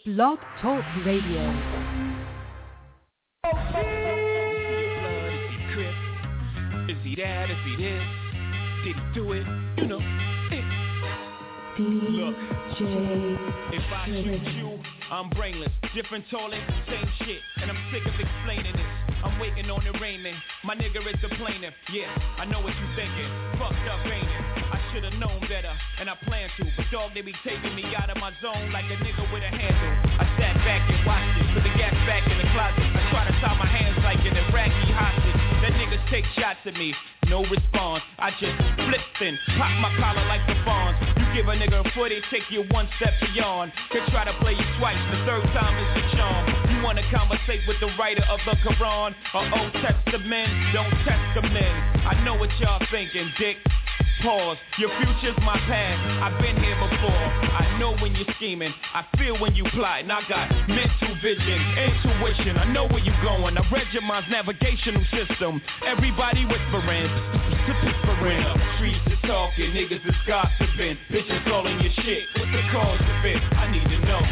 Blog Talk Radio. Is he that? Is he this? Did he do it? You know. Look, if I shoot you, I'm brainless. Different tolling, same shit. And I'm sick of explaining this. I'm waiting on arraignment. My nigga is the plaintiff. Yeah, I know what you thinking. Fucked up, ain't it? I should've known better, and I plan to. But dog, they be taking me out of my zone like a nigga with a handle. I sat back and watched it, put the gas back in the closet. I try to tie my hands like an Iraqi hostage. That niggas take shots at me, no response. I just flipped and pop my collar like the fawns. You give a nigga a foot, they take you one step beyond. Could try to play you twice, the third time is the charm. You wanna conversate with the writer of the Quran or Old Testament? Don't test the men. I know what y'all thinking, dick. Pause, your future's my past. I've been here before. I know when you're scheming, I feel when you plotting. I got mental vision, intuition. I know where you're going. I read your mind's navigational system. Everybody whispering, whispering. Streets is talking, niggas is gossiping. Bitches calling your shit. What's the cause of it? I need to know.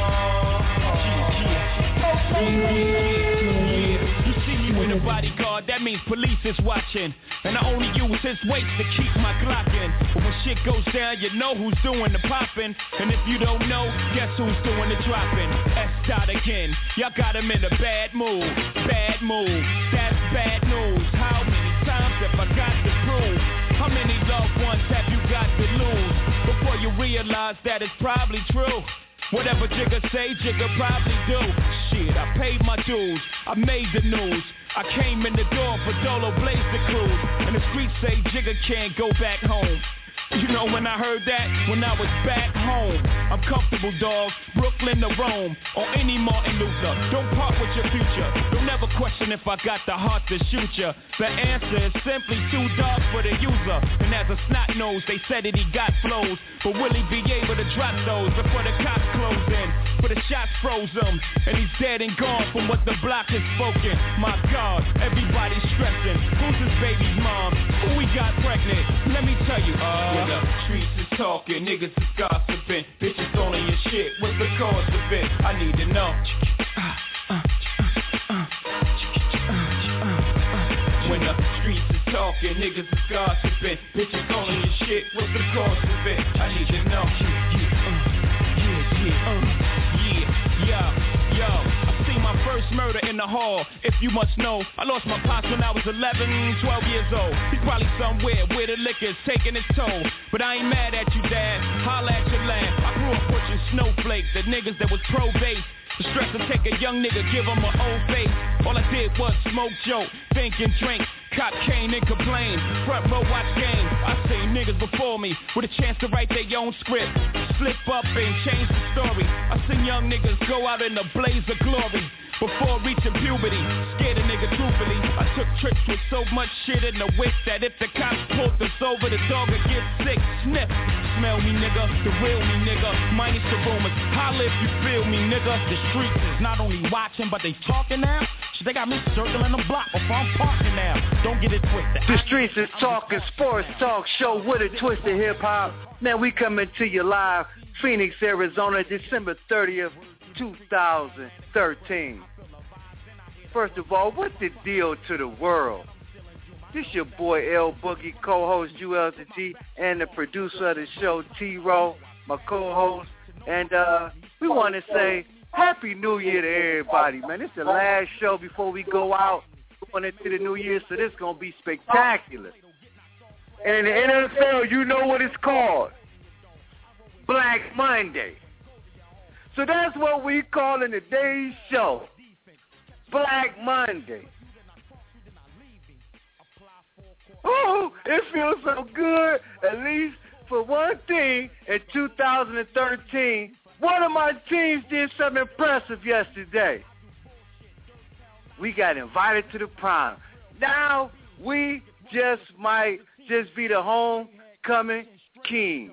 You see me with a bodyguard, that means police is watching. And I only use his weight to keep my Glock in. But when shit goes down, you know who's doing the popping. And if you don't know, guess who's doing the dropping? S-Dot again, y'all got him in a bad mood. Bad mood, that's bad news. How many times have I got to prove? How many loved ones have you got to lose before you realize that it's probably true? Whatever Jigga say, Jigga probably do. Shit, I paid my dues, I made the news. I came in the door for Dolo Blaze the Cruise. And the streets say Jigga can't go back home. You know when I heard that? When I was back home. I'm comfortable, dog. Brooklyn to Rome. Or any Martin Luther. Don't part with your future. Don't ever question if I got the heart to shoot ya. The answer is simply too dark for the user. And as a snot nose, they said that he got flows. But will he be able to drop those before the cops close in? For the shots froze him. And he's dead and gone from what the block has spoken. My God, everybody's stressing. Who's his baby's mom? Who we got pregnant? Let me tell you, when the streets is talking, niggas is gossiping. Bitches calling your shit, what's the cause of it? I need to know. When the streets is talking, niggas is gossiping. Bitches calling your shit, what's the cause of it? I need to know. Yo, I seen my first murder in the hall. If you must know, I lost my pops when I was 11, 12 years old. He's probably somewhere where the liquor's taking its toll. But I ain't mad at you, Dad. Holla at your land. I grew up pushing snowflakes, the niggas that was pro-base. The stress to take a young nigga, give him an old face. All I did was smoke, joke, think and drink. Cop cane and complain. Front row watch game. I seen niggas before me with a chance to write their own script. Slip up and change the story. I seen young niggas go out in a blaze of glory. Before reaching puberty, scared a nigga truthfully. I took trips with so much shit in the whip that if the cops pulled us over, the dog would get sick. Sniff, smell me nigga, the real me nigga, minus the rumors. Holla if you feel me nigga. The streets is not only watching, but they talking now. They got me circling the block before I'm parking now. Don't get it twisted. The streets is talking sports talk show with a twist of hip hop. Man, we coming to you live, Phoenix, Arizona, December 30th. 2013. First of all, what's the deal to the world? This your boy L Boogie, co-host ULG, and the producer of the show T-Row, my co-host. And we want to say Happy New Year to everybody, man. This is the last show before we go out going into the new year, so this is going to be spectacular. And in the NFL, you know what it's called. Black Monday. So that's what we calling today's show, Black Monday. Oh, it feels so good, at least for one thing, in 2013, one of my teams did something impressive yesterday. We got invited to the prom. Now we might be the homecoming king.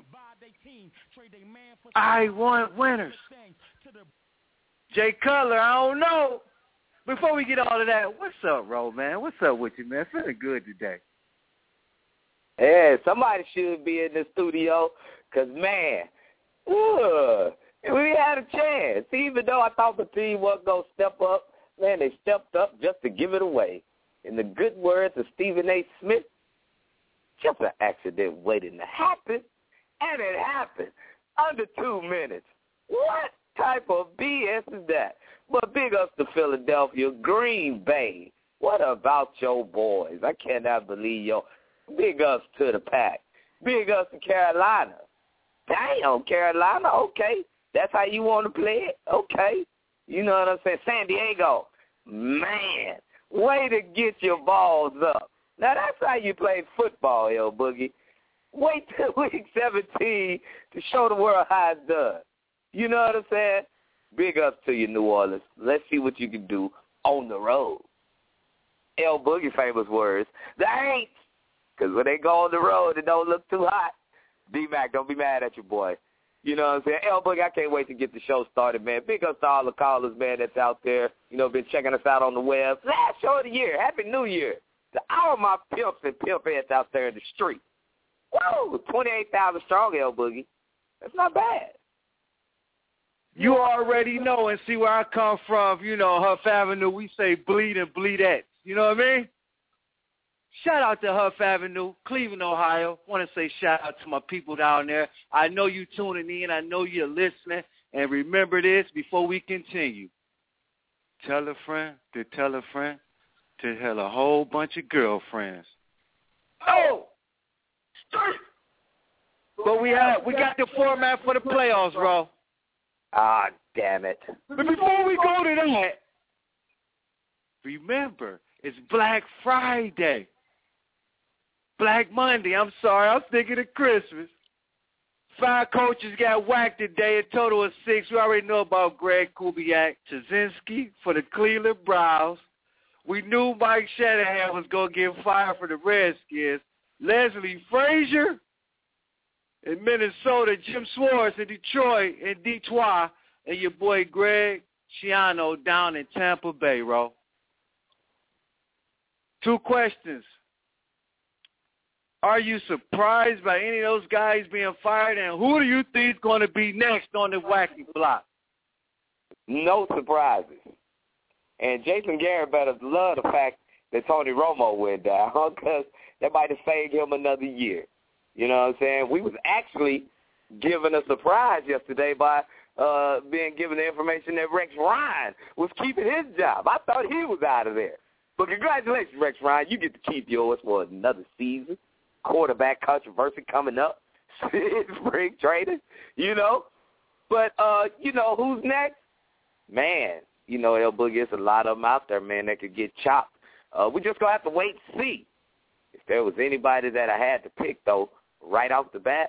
I want winners. Jay Cutler, I don't know. Before we get all of that, what's up, Ro, man? What's up with you, man? Feeling good today. Yeah, somebody should be in the studio because, man, we had a chance. Even though I thought the team wasn't going to step up, man, they stepped up just to give it away. In the good words of Stephen A. Smith, just an accident waiting to happen, and it happened under 2 minutes. What type of BS is that? But big ups to Philadelphia, Green Bay. What about your boys? I cannot believe big ups to the Pack. Big ups to Carolina. Damn, Carolina, okay. That's how you want to play it? Okay. You know what I'm saying? San Diego, man, way to get your balls up. Now, that's how you play football, L Boogie. Wait till week 17 to show the world how it's done. You know what I'm saying? Big ups to you, New Orleans. Let's see what you can do on the road. L Boogie famous words, the ain't, because when they go on the road, it don't look too hot. D-Mac, don't be mad at your boy. You know what I'm saying? L Boogie, I can't wait to get the show started, man. Big ups to all the callers, man, that's out there, been checking us out on the web. Last show of the year. Happy New Year to all of my pimps and pimp heads out there in the street. Whoa, 28,000 strong, L Boogie. That's not bad. You already know, and see where I come from, Huff Avenue, we say bleed and bleedettes. You know what I mean? Shout out to Huff Avenue, Cleveland, Ohio. Want to say shout out to my people down there. I know you tuning in. I know you're listening. And remember this before we continue. Tell a friend to tell a friend to tell a whole bunch of girlfriends. Oh! But we got the format for the playoffs, bro. Ah, damn it. But before we go to that, remember, it's Black Friday. Black Monday, I'm sorry, I was thinking of Christmas. 5 coaches got whacked today, a total of 6. We already know about Greg Kubiak, Czynski for the Cleveland Browns. We knew Mike Shanahan was going to get fired for the Redskins. Leslie Frazier in Minnesota, Jim Schwartz in Detroit, and Detroit, and your boy Greg Schiano down in Tampa Bay, bro. 2 questions. Are you surprised by any of those guys being fired, and who do you think is going to be next on the wacky block? No surprises. And Jason Garrett better love the fact that Tony Romo went down, because that might have saved him another year. You know what I'm saying? We was actually given a surprise yesterday by being given the information that Rex Ryan was keeping his job. I thought he was out of there. But congratulations, Rex Ryan. You get to keep yours for another season. Quarterback controversy coming up. Spring training, But, who's next? Man, El Boogie, it's a lot of them out there, man, that could get chopped. We just going to have to wait and see. If there was anybody that I had to pick, though, right off the bat,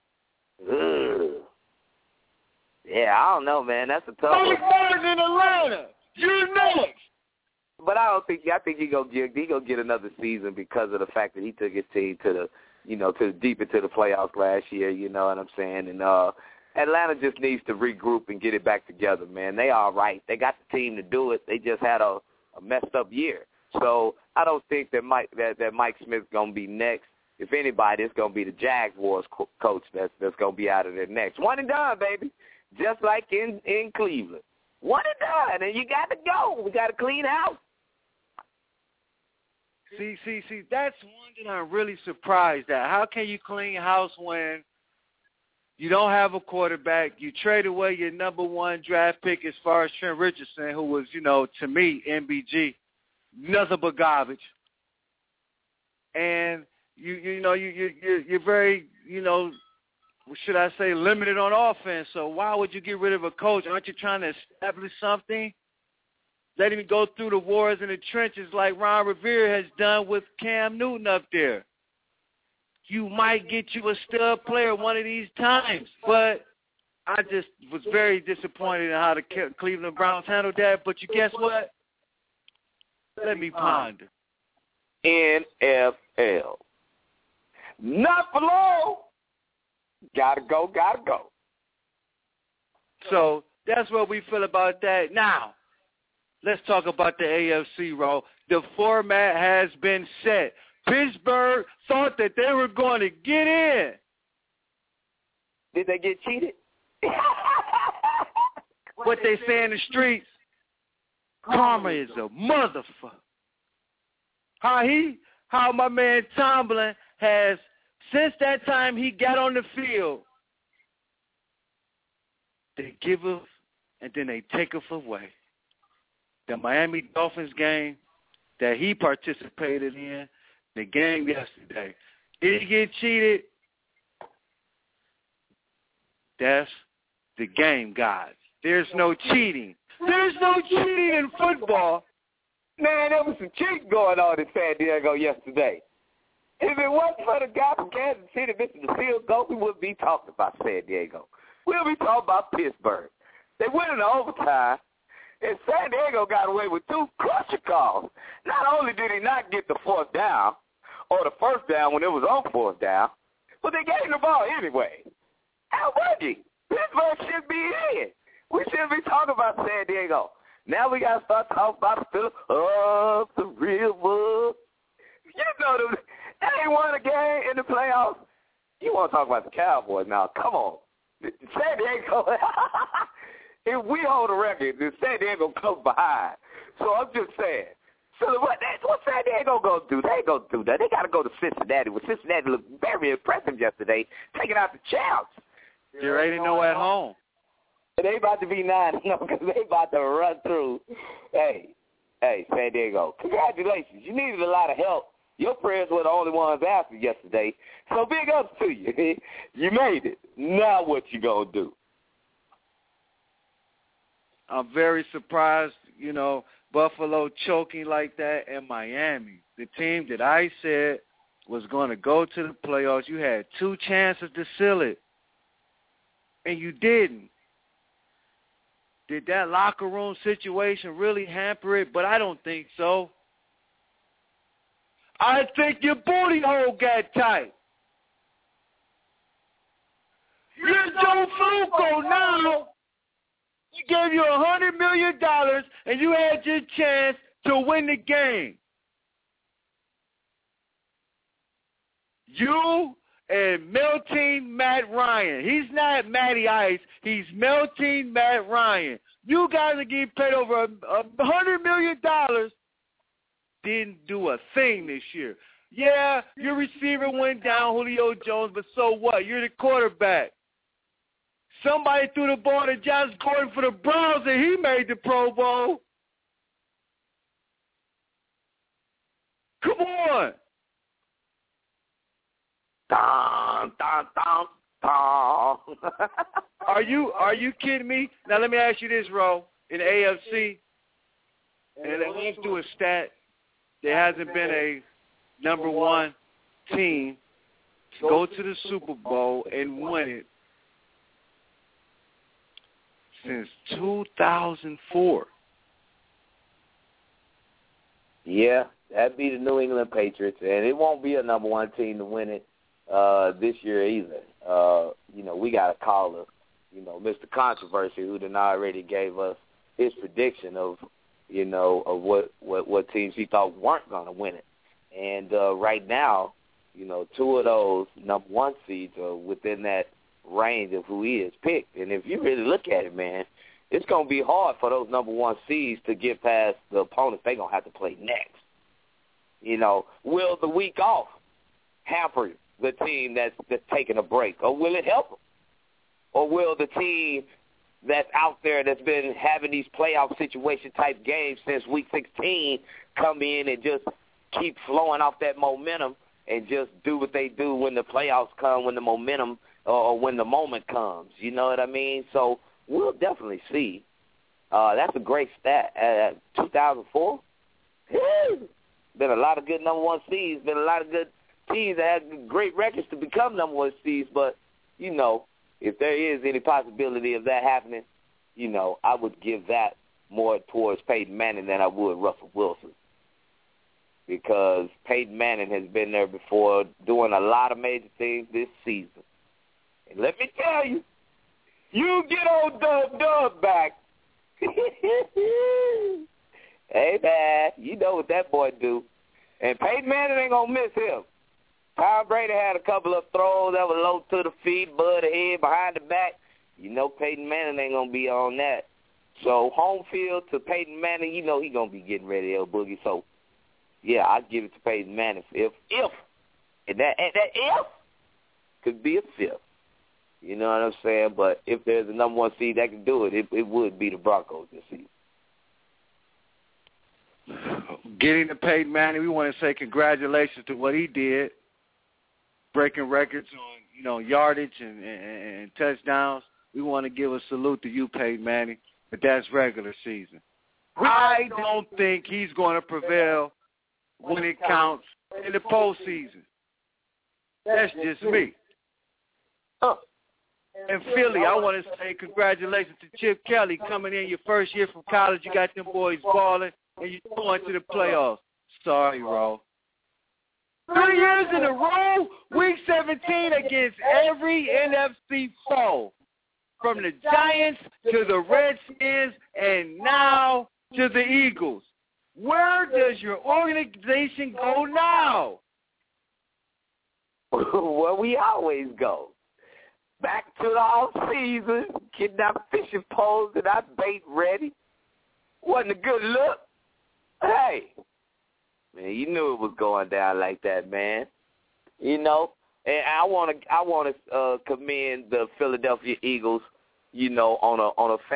yeah, I don't know, man. That's a tough one. in Atlanta. You next. But I think he gonna get another season because of the fact that he took his team to the deep into the playoffs last year. You know what I'm saying? And Atlanta just needs to regroup and get it back together, man. They all right. They got the team to do it. They just had a messed up year. So I don't think that Mike Smith's gonna be next. If anybody, it's gonna be the Jaguars coach that's gonna be out of there next. One and done, baby. Just like in Cleveland. One and done, and you got to go. We got to clean house. See, that's one thing I'm really surprised at. How can you clean house when you don't have a quarterback? You trade away your number 1 draft pick as far as Trent Richardson, who was, to me, MBG, nothing but garbage. And you're very, should I say, limited on offense. So why would you get rid of a coach? Aren't you trying to establish something? Let him go through the wars in the trenches like Ron Rivera has done with Cam Newton up there. You might get you a stud player one of these times. But I just was very disappointed in how the Cleveland Browns handled that. But you guess what? Let me ponder. NFL. Not for long. Gotta go. So that's what we feel about that. Now, let's talk about the AFC, Ro. The format has been set. Pittsburgh thought that they were going to get in. Did they get cheated? what they say in the streets, karma is a motherfucker. How my man Tomlin has, since that time he got on the field, they give us and then they take us away. The Miami Dolphins game that he participated in, the game yesterday, did he get cheated? That's the game, guys. There's no cheating. There's no cheating in football. Man, there was some cheating going on in San Diego yesterday. If it wasn't for the guy from Kansas City missing the field goal, we wouldn't be talking about San Diego. We'll be talking about Pittsburgh. They went into overtime, and San Diego got away with 2 crusher calls. Not only did he not get the 4th down, or the 1st down when it was on 4th down, but they gave him the ball anyway. How would you? Pittsburgh should be in. We shouldn't be talking about San Diego. Now we got to start talking about the Philip of the river. You know, they ain't won a game in the playoffs. You want to talk about the Cowboys now. Come on. San Diego, if we hold a record, then San Diego comes behind. So I'm just saying. So what San Diego going to do? They ain't going to do that. They got to go to Cincinnati. Well, Cincinnati looked very impressive yesterday, taking out the champs. They're 8-0 at home. They about to be 9-0 because they about to run through. Hey, San Diego, congratulations. You needed a lot of help. Your prayers were the only ones after yesterday. So big ups to you. You made it. Now what you going to do? I'm very surprised, Buffalo choking like that and Miami. The team that I said was going to go to the playoffs, you had 2 chances to seal it, and you didn't. Did that locker room situation really hamper it? But I don't think so. I think your booty hole got tight. You're Joe Flacco now. He gave you $100 million, and you had your chance to win the game. You and melting Matt Ryan. He's not Matty Ice. He's melting Matt Ryan. You guys are getting paid over $100 million. Didn't do a thing this year. Yeah, your receiver went down, Julio Jones, but so what? You're the quarterback. Somebody threw the ball to Josh Gordon for the Browns, and he made the Pro Bowl. Come on. Dun, dun, dun, dun. Are you kidding me? Now let me ask you this, Ro. In the AFC, and let's do a stat. There hasn't been a number 1 team to go to the Super Bowl and win it since 2004. Yeah, that'd be the New England Patriots, and it won't be a number 1 team to win it this year either. We got a caller, Mr. Controversy, who then already gave us his prediction of what teams he thought weren't going to win it. And right now, 2 of those number 1 seeds are within that range of who he has picked. And if you really look at it, man, it's going to be hard for those number 1 seeds to get past the opponents they're going to have to play next. Will the week off hamper the team that's taking a break, or will it help them? Or will the team that's out there that's been having these playoff situation type games since week 16 come in and just keep flowing off that momentum and just do what they do when the playoffs come, when the momentum or when the moment comes? You know what I mean? So we'll definitely see. That's a great stat. 2004, been a lot of good number 1 seeds, been a lot of good teams that had great records to become number 1 seeds, but, if there is any possibility of that happening, I would give that more towards Peyton Manning than I would Russell Wilson, because Peyton Manning has been there before doing a lot of major things this season. And let me tell you, you get old Dub back. Hey, man, you know what that boy do. And Peyton Manning ain't going to miss him. Tom Brady had a couple of throws that were low to the feet, above the head, behind the back. Peyton Manning ain't going to be on that. So home field to Peyton Manning, you know he's going to be getting ready, L Boogie. So, yeah, I'd give it to Peyton Manning if and that if could be a fifth. You know what I'm saying? But if there's a number one seed that can do it, it would be the Broncos this season. Getting to Peyton Manning, we want to say congratulations to what he did, breaking records on, yardage and touchdowns. We want to give a salute to you, Peyton Manning, but that's regular season. I don't think he's going to prevail when it counts in the postseason. That's just me. And Philly, I want to say congratulations to Chip Kelly coming in your first year from college. You got them boys balling, and you're going to the playoffs. Sorry, Ro. 3 years in a row, Week 17 against every NFC foe, from the Giants to the Redskins and now to the Eagles. Where does your organization go now? Where we always go. Back to the off season, getting our fishing poles and our bait ready. Wasn't a good look. Hey, man, you knew it was going down like that, man. And I want to commend the Philadelphia Eagles. On a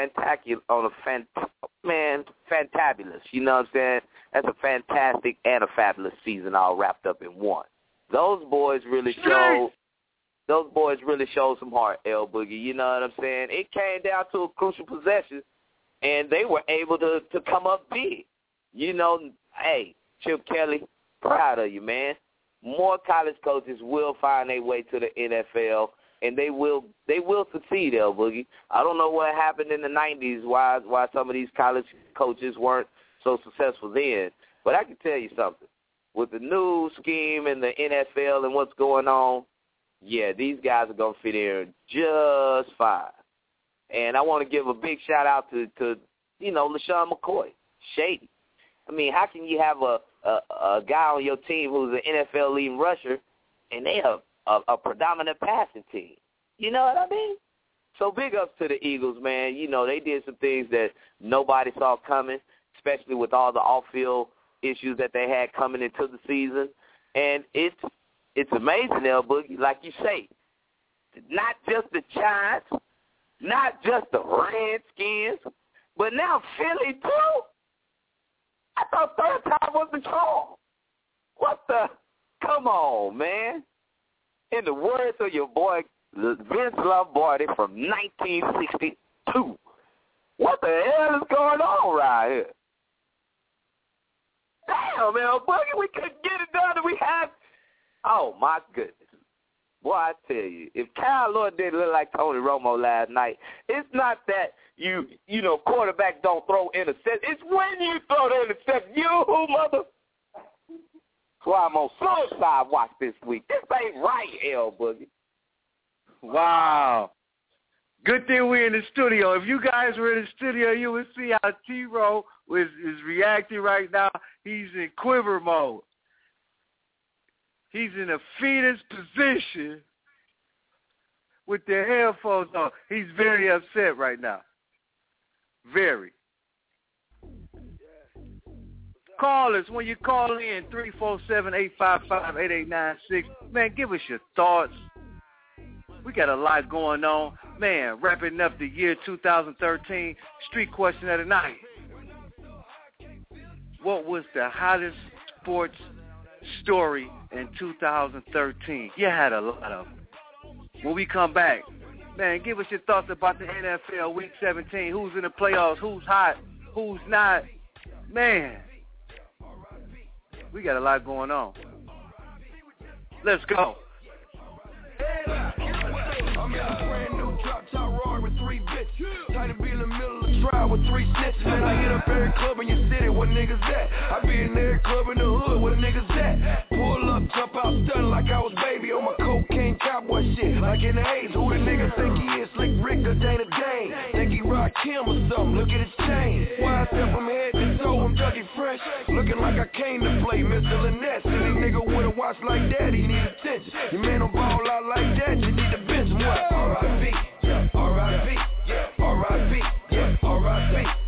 fantabulous. You know what I'm saying? That's a fantastic and a fabulous season all wrapped up in one. Those boys really showed some heart, L Boogie. You know what I'm saying? It came down to a crucial possession, and they were able to come up big. Hey, Chip Kelly, proud of you, man. More college coaches will find their way to the NFL, and they will succeed, L Boogie. I don't know what happened in the 90s, why some of these college coaches weren't so successful then, but I can tell you something. With the new scheme in the NFL and what's going on, yeah, these guys are going to fit in just fine. And I want to give a big shout-out to LaShawn McCoy, Shady. I mean, how can you have a guy on your team who's an NFL leading rusher, and they have a predominant passing team? You know what I mean? So big ups to the Eagles, man. They did some things that nobody saw coming, especially with all the off-field issues that they had coming into the season. And it's amazing, L Boogie, like you say. Not just the Giants, not just the Redskins, but now Philly too. I thought third time was the charm. What the? Come on, man. In the words of your boy Vince Lombardi from 1962, what the hell is going on right here? Damn, man, Boogie, we couldn't get it done, and we had. Oh my goodness. Boy, I tell you, if Kyle Lord didn't look like Tony Romo last night, it's not that you quarterback don't throw interceptions. It's when you throw the interception. You mother. That's why I'm on suicide watch this week. This ain't right, L Boogie. Wow. Good thing we're in the studio. If you guys were in the studio, you would see how T-Row is reacting right now. He's in quiver mode. He's in a fetus position with the headphones on. He's very upset right now. Very. Call us when you call in, 347-855-8896. Man, give us your thoughts. We got a lot going on. Man, wrapping up the year 2013. Street question of the night. What was the hottest sports story in 2013? You had a lot of them. When we come back, man, give us your thoughts about the NFL Week 17. Who's in the playoffs? Who's hot? Who's not? Man, we got a lot going on. Let's go. I'm in a brand new drop top Rory with 3 bitches. Tight to be in the middle of the trial with 3 snitches. Man, I hit up every club in your city, where niggas at? I be in every club in the hood, where niggas at? Pull up, jump out, stun like I was baby on my cocaine cowboy shit. Like in the 80s, who the nigga think he is? Slick Rick or Dana Dane? Think he rock Kim or something? Look at his chain. Why I step from head to toe, I'm Dougie Fresh. Looking like I came to play Mr. Lynette. Silly nigga with a watch like that, he need attention. Your man don't ball out like that, you need to bench him. What? R.I.P. Yeah, R.I.P. Yeah, R.I.P. Yeah, R.I.P.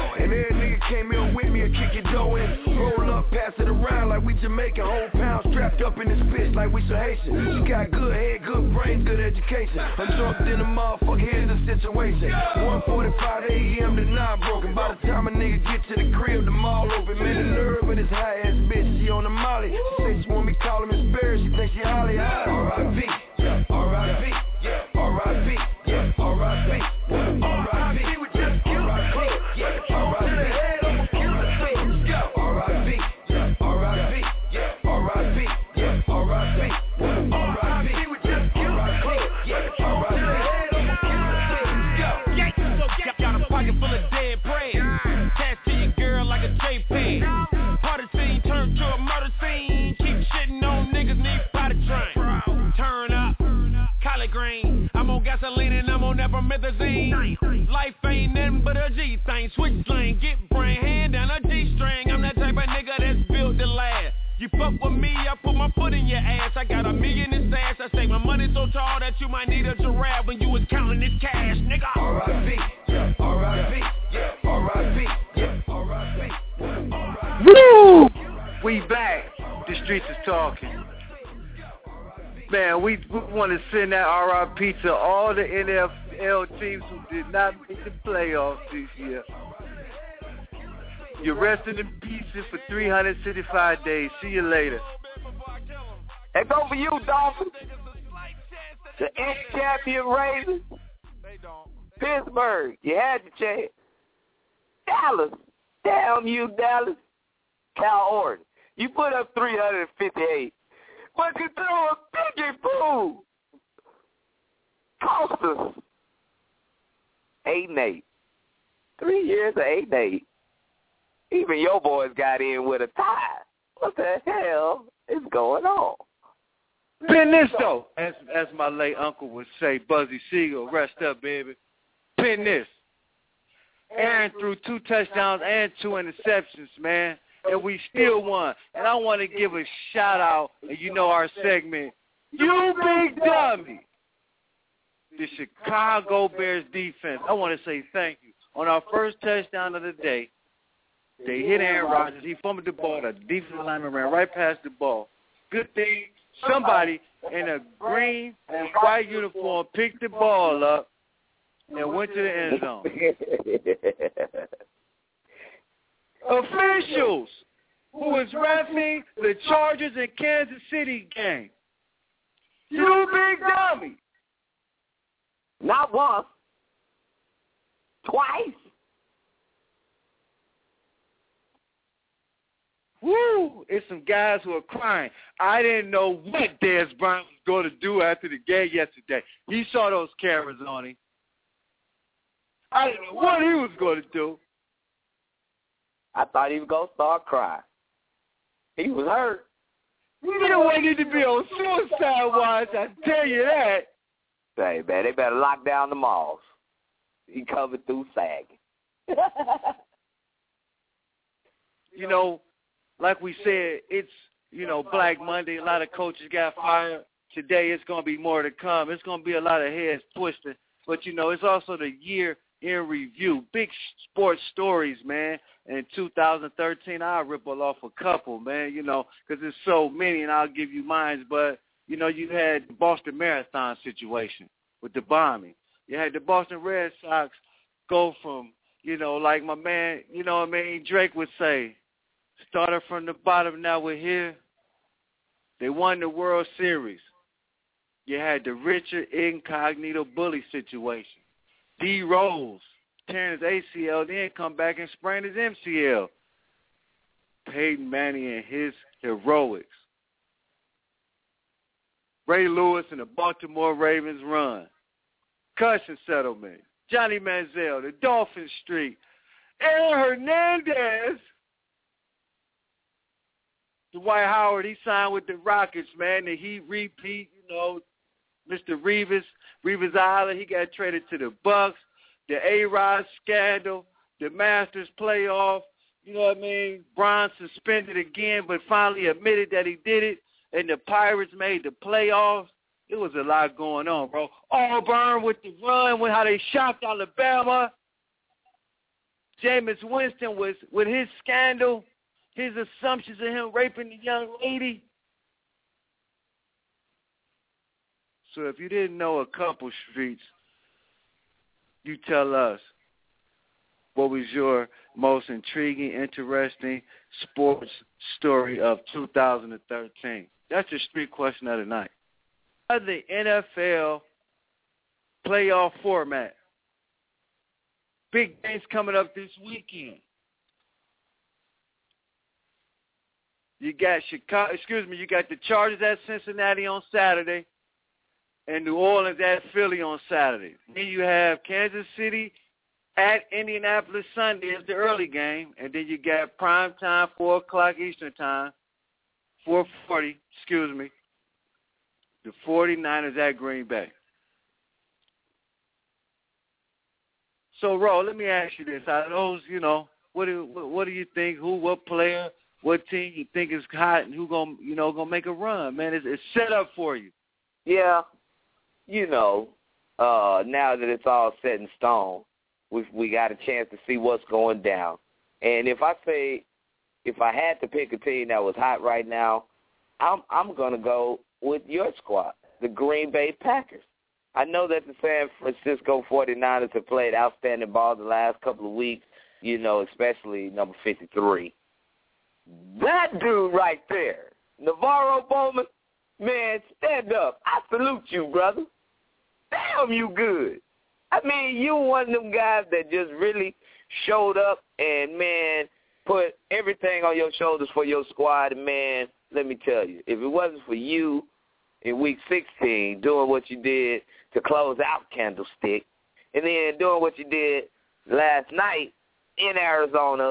And every nigga came in with me and kick your dough in. Roll up, pass it around like we Jamaican. Whole pound strapped up in this bitch like we some Haitian. She got good head, good brains, good education. I'm drunk in the motherfucker, here's the situation. 1:45 a.m. to 9 broken. By the time a nigga get to the crib, the mall open. Man, the nerve of this high ass bitch, she on the molly. She say she want me call him Miss Barry, she think she Holly. R.I.P. Yeah, R.I.P. Yeah, R.I.P. Yeah, R.I.P. R.I.P. We just killed the club. Yeah, R.I.P. To the head, I'ma kill the thing. Yeah, R.I.P. Yeah, R.I.P. Yeah, R.I.P. Yeah, R.I.P. R.I.P. We just killed the club. Yeah, R.I.P. To the head, I'ma kill the thing. Yeah, got a pocket full of dead bread. Attached to your girl like a JP. Party scene turned to a murder scene. Keep shitting on niggas, need body train. Turn up, collard green. I'm on gasoline and I'm on epimethazine. Life ain't nothing but a G thing. Switch slang, get brain, hand down a G string. I'm that type of nigga that's built to last. You fuck with me, I put my foot in your ass. I got $1 million in stash. I say my money so tall that you might need a giraffe when you was counting this cash, nigga. R.I.P. Yeah, R.I.P. Yeah, R.I.P. Yeah, R.I.P. Woo! We back. The streets is talking. Man, we want to send that R.I.P. to all the NFL teams who did not make the playoffs this year. You're resting in pieces for 365 days. See you later. And go for you, Dolphins. The ex-champion Ravens. Pittsburgh, you had the chance. Dallas, damn you, Dallas. Cal Orton, you put up 358, but you threw a biggie fool. Cost us 8-8. 3 years of 8-8. Even your boys got in with a tie. What the hell is going on? Pin this, though. As my late uncle would say, Buzzy Siegel, rest up, baby. Pin this. Aaron threw 2 touchdowns and 2 interceptions, man, and we still won. And I want to give a shout-out, and you know our segment, You Big Dummy. The Chicago Bears defense, I want to say thank you. On our first touchdown of the day, they hit Aaron Rodgers. He fumbled the ball. The defensive lineman ran right past the ball. Good thing somebody in a green and white uniform picked the ball up and went to the end zone. Officials who was refereeing the Chargers and Kansas City game. You big dummy. Not once. Twice. Woo! It's some guys who are crying. I didn't know what Dez Bryant was going to do after the game yesterday. He saw those cameras on him. I didn't know what he was going to do. I thought he was going to start crying. He was hurt. You don't want to be on suicide watch, I tell you that. Hey, man, they better lock down the malls. He covered through sagging. You know, like we said, it's, Black Monday. A lot of coaches got fired. Today it's going to be more to come. It's going to be a lot of heads twisting. But, it's also the year in review. Big sports stories, man. In 2013, I'll ripple off a couple, man, because there's so many, and I'll give you mine. But, you had the Boston Marathon situation with the bombing. You had the Boston Red Sox go from, like my man, Drake would say, started from the bottom, now we're here. They won the World Series. You had the Richard Incognito bully situation. D. Rose tearing his ACL, then come back and sprain his MCL. Peyton Manning and his heroics. Ray Lewis and the Baltimore Ravens run. Cushion settlement. Johnny Manziel, the Dolphin Streak. Aaron Hernandez. Dwight Howard, he signed with the Rockets, man. The Heat repeat, Mr. Reeves Island, he got traded to the Bucks. The A-Rod scandal, the Masters playoff, Bron suspended again, but finally admitted that he did it, and the Pirates made the playoffs. It was a lot going on, bro. Auburn with the run, with how they shocked Alabama. Jameis Winston was with his scandal, his assumptions of him raping the young lady. So if you didn't know a couple streets, you tell us, what was your most intriguing, interesting sports story of 2013? That's the street question of the night. The NFL playoff format. Big games coming up this weekend. You got you got the Chargers at Cincinnati on Saturday and New Orleans at Philly on Saturday. Then you have Kansas City at Indianapolis Sunday is the early game, and then you got prime time, 4 o'clock Eastern time, 4:40, the 49ers at Green Bay. So, Ro, let me ask you this. Out of those, what do you think, what player, what team you think is hot and who gonna make a run? Man, it's set up for you. Yeah, now that it's all set in stone, we got a chance to see what's going down. And if I had to pick a team that was hot right now, I'm gonna go with your squad, the Green Bay Packers. I know that the San Francisco 49ers have played outstanding ball the last couple of weeks, especially number 53. That dude right there, Navarro Bowman, man, stand up. I salute you, brother. Damn, you good. I mean, you one of them guys that just really showed up and, man, put everything on your shoulders for your squad. And, man, let me tell you, if it wasn't for you in Week 16 doing what you did to close out Candlestick and then doing what you did last night in Arizona,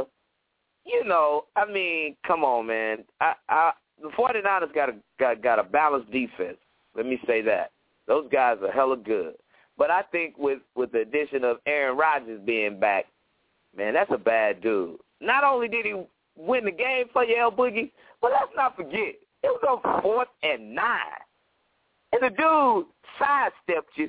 come on, man. The 49ers got a balanced defense. Let me say that. Those guys are hella good. But I think with the addition of Aaron Rodgers being back, man, that's a bad dude. Not only did he win the game for you, L Boogie, but let's not forget, it was on 4th and 9. And the dude sidestepped you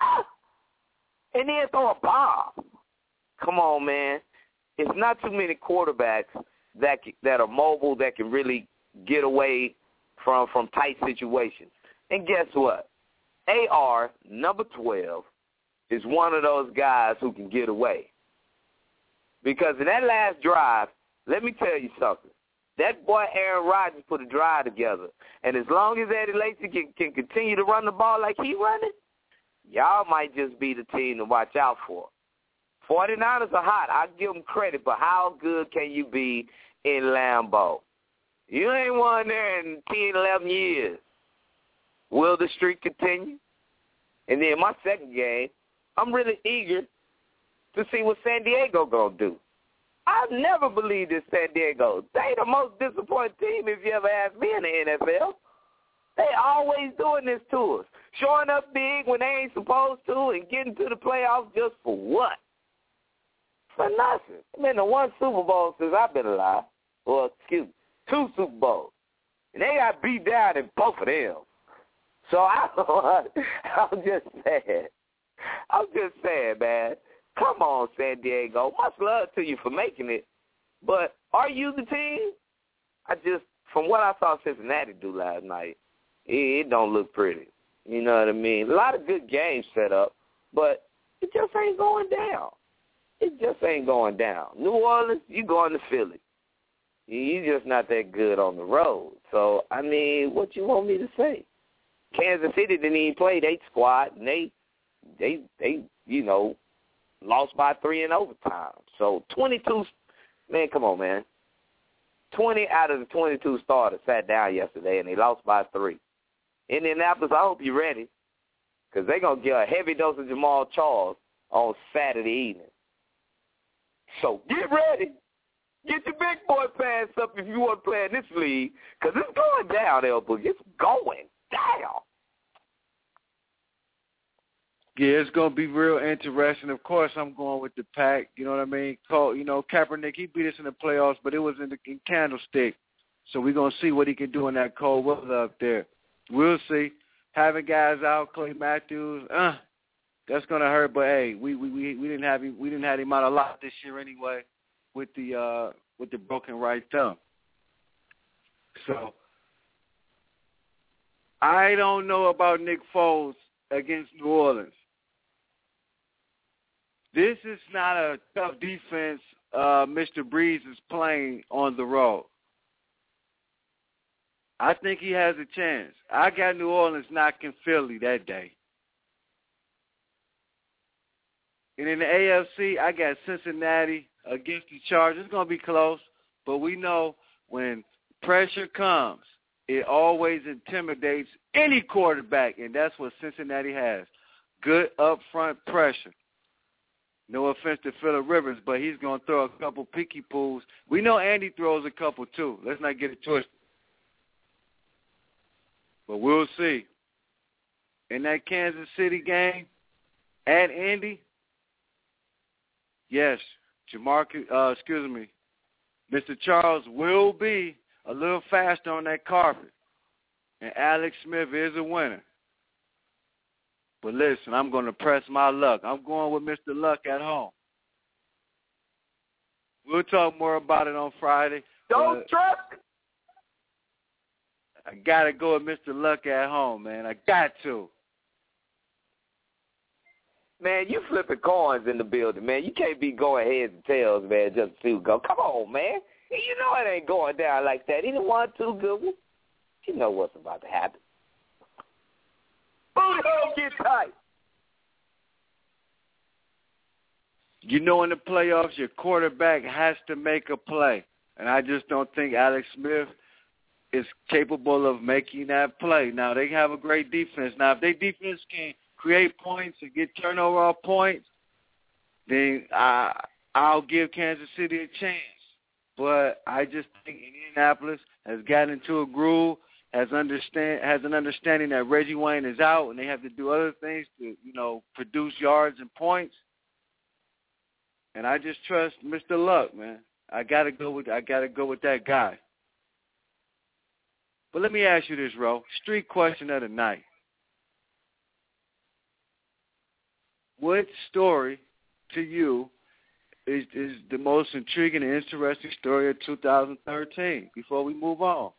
and then throw a bomb. Come on, man. It's not too many quarterbacks that are mobile, that can really get away from tight situations. And guess what? AR, number 12, is one of those guys who can get away. Because in that last drive, let me tell you something. That boy Aaron Rodgers put a drive together. And as long as Eddie Lacy can continue to run the ball like he running, y'all might just be the team to watch out for. 49ers are hot. I give them credit, but how good can you be in Lambeau? You ain't won there in 10, 11 years. Will the streak continue? And then my second game, I'm really eager to see what San Diego going to do. I never believed in San Diego. They the most disappointing team if you ever ask me in the NFL. They always doing this to us. Showing up big when they ain't supposed to and getting to the playoffs just for what? For nothing. I've been to one Super Bowl since I've been alive. Well, 2 Super Bowls. And they got beat down in both of them. So I'm just saying, man. Come on, San Diego. Much love to you for making it. But are you the team? From what I saw Cincinnati do last night, it don't look pretty. You know what I mean? A lot of good games set up, but it just ain't going down. It just ain't going down. New Orleans, you going to Philly. You just not that good on the road. So, what you want me to say? Kansas City didn't even play their squad, and they lost by 3 in overtime. So 22, man, come on, man. 20 out of the 22 starters sat down yesterday, and they lost by 3. Indianapolis, I hope you're ready, because they're going to get a heavy dose of Jamal Charles on Saturday evening. So get ready. Get your big boy pants up if you want to play in this league, because it's going down, L Boogie. It's going down. Yeah, it's going to be real interesting. Of course, I'm going with the Pack. You know what I mean? Kaepernick, he beat us in the playoffs, but it was in Candlestick. So we're going to see what he can do in that cold weather up there. We'll see. Having guys out, Clay Matthews, That's gonna hurt. But hey, we didn't have him out a lot this year anyway, with the broken right thumb. So I don't know about Nick Foles against New Orleans. This is not a tough defense Mr. Breeze is playing on the road. I think he has a chance. I got New Orleans knocking Philly that day. And in the AFC, I got Cincinnati against the Chargers. It's going to be close, but we know when pressure comes, it always intimidates any quarterback, and that's what Cincinnati has. Good up-front pressure. No offense to Phillip Rivers, but he's going to throw a couple peeky pools. We know Andy throws a couple too. Let's not get it twisted. But we'll see. In that Kansas City game at Indy, yes, Mr. Charles will be a little faster on that carpet. And Alex Smith is a winner. But listen, I'm going to press my luck. I'm going with Mr. Luck at home. We'll talk more about it on Friday. Don't trust. I got to go with Mr. Luck at home, man. I got to. Man, you flipping coins in the building, man. You can't be going heads and tails, man, just to go. Come on, man. You know it ain't going down like that. Either one, two good ones. You know what's about to happen. Booty hole get tight. You know, in the playoffs, your quarterback has to make a play. And I just don't think Alex Smith is capable of making that play. Now, they have a great defense. Now, if their defense can create points and get turnover points, then I'll give Kansas City a chance. But I just think Indianapolis has gotten into a groove, has an understanding that Reggie Wayne is out and they have to do other things to, produce yards and points. And I just trust Mr. Luck, man. I gotta go with that guy. But let me ask you this, Ro. Street question of the night. What story to you is the most intriguing and interesting story of 2013 before we move on?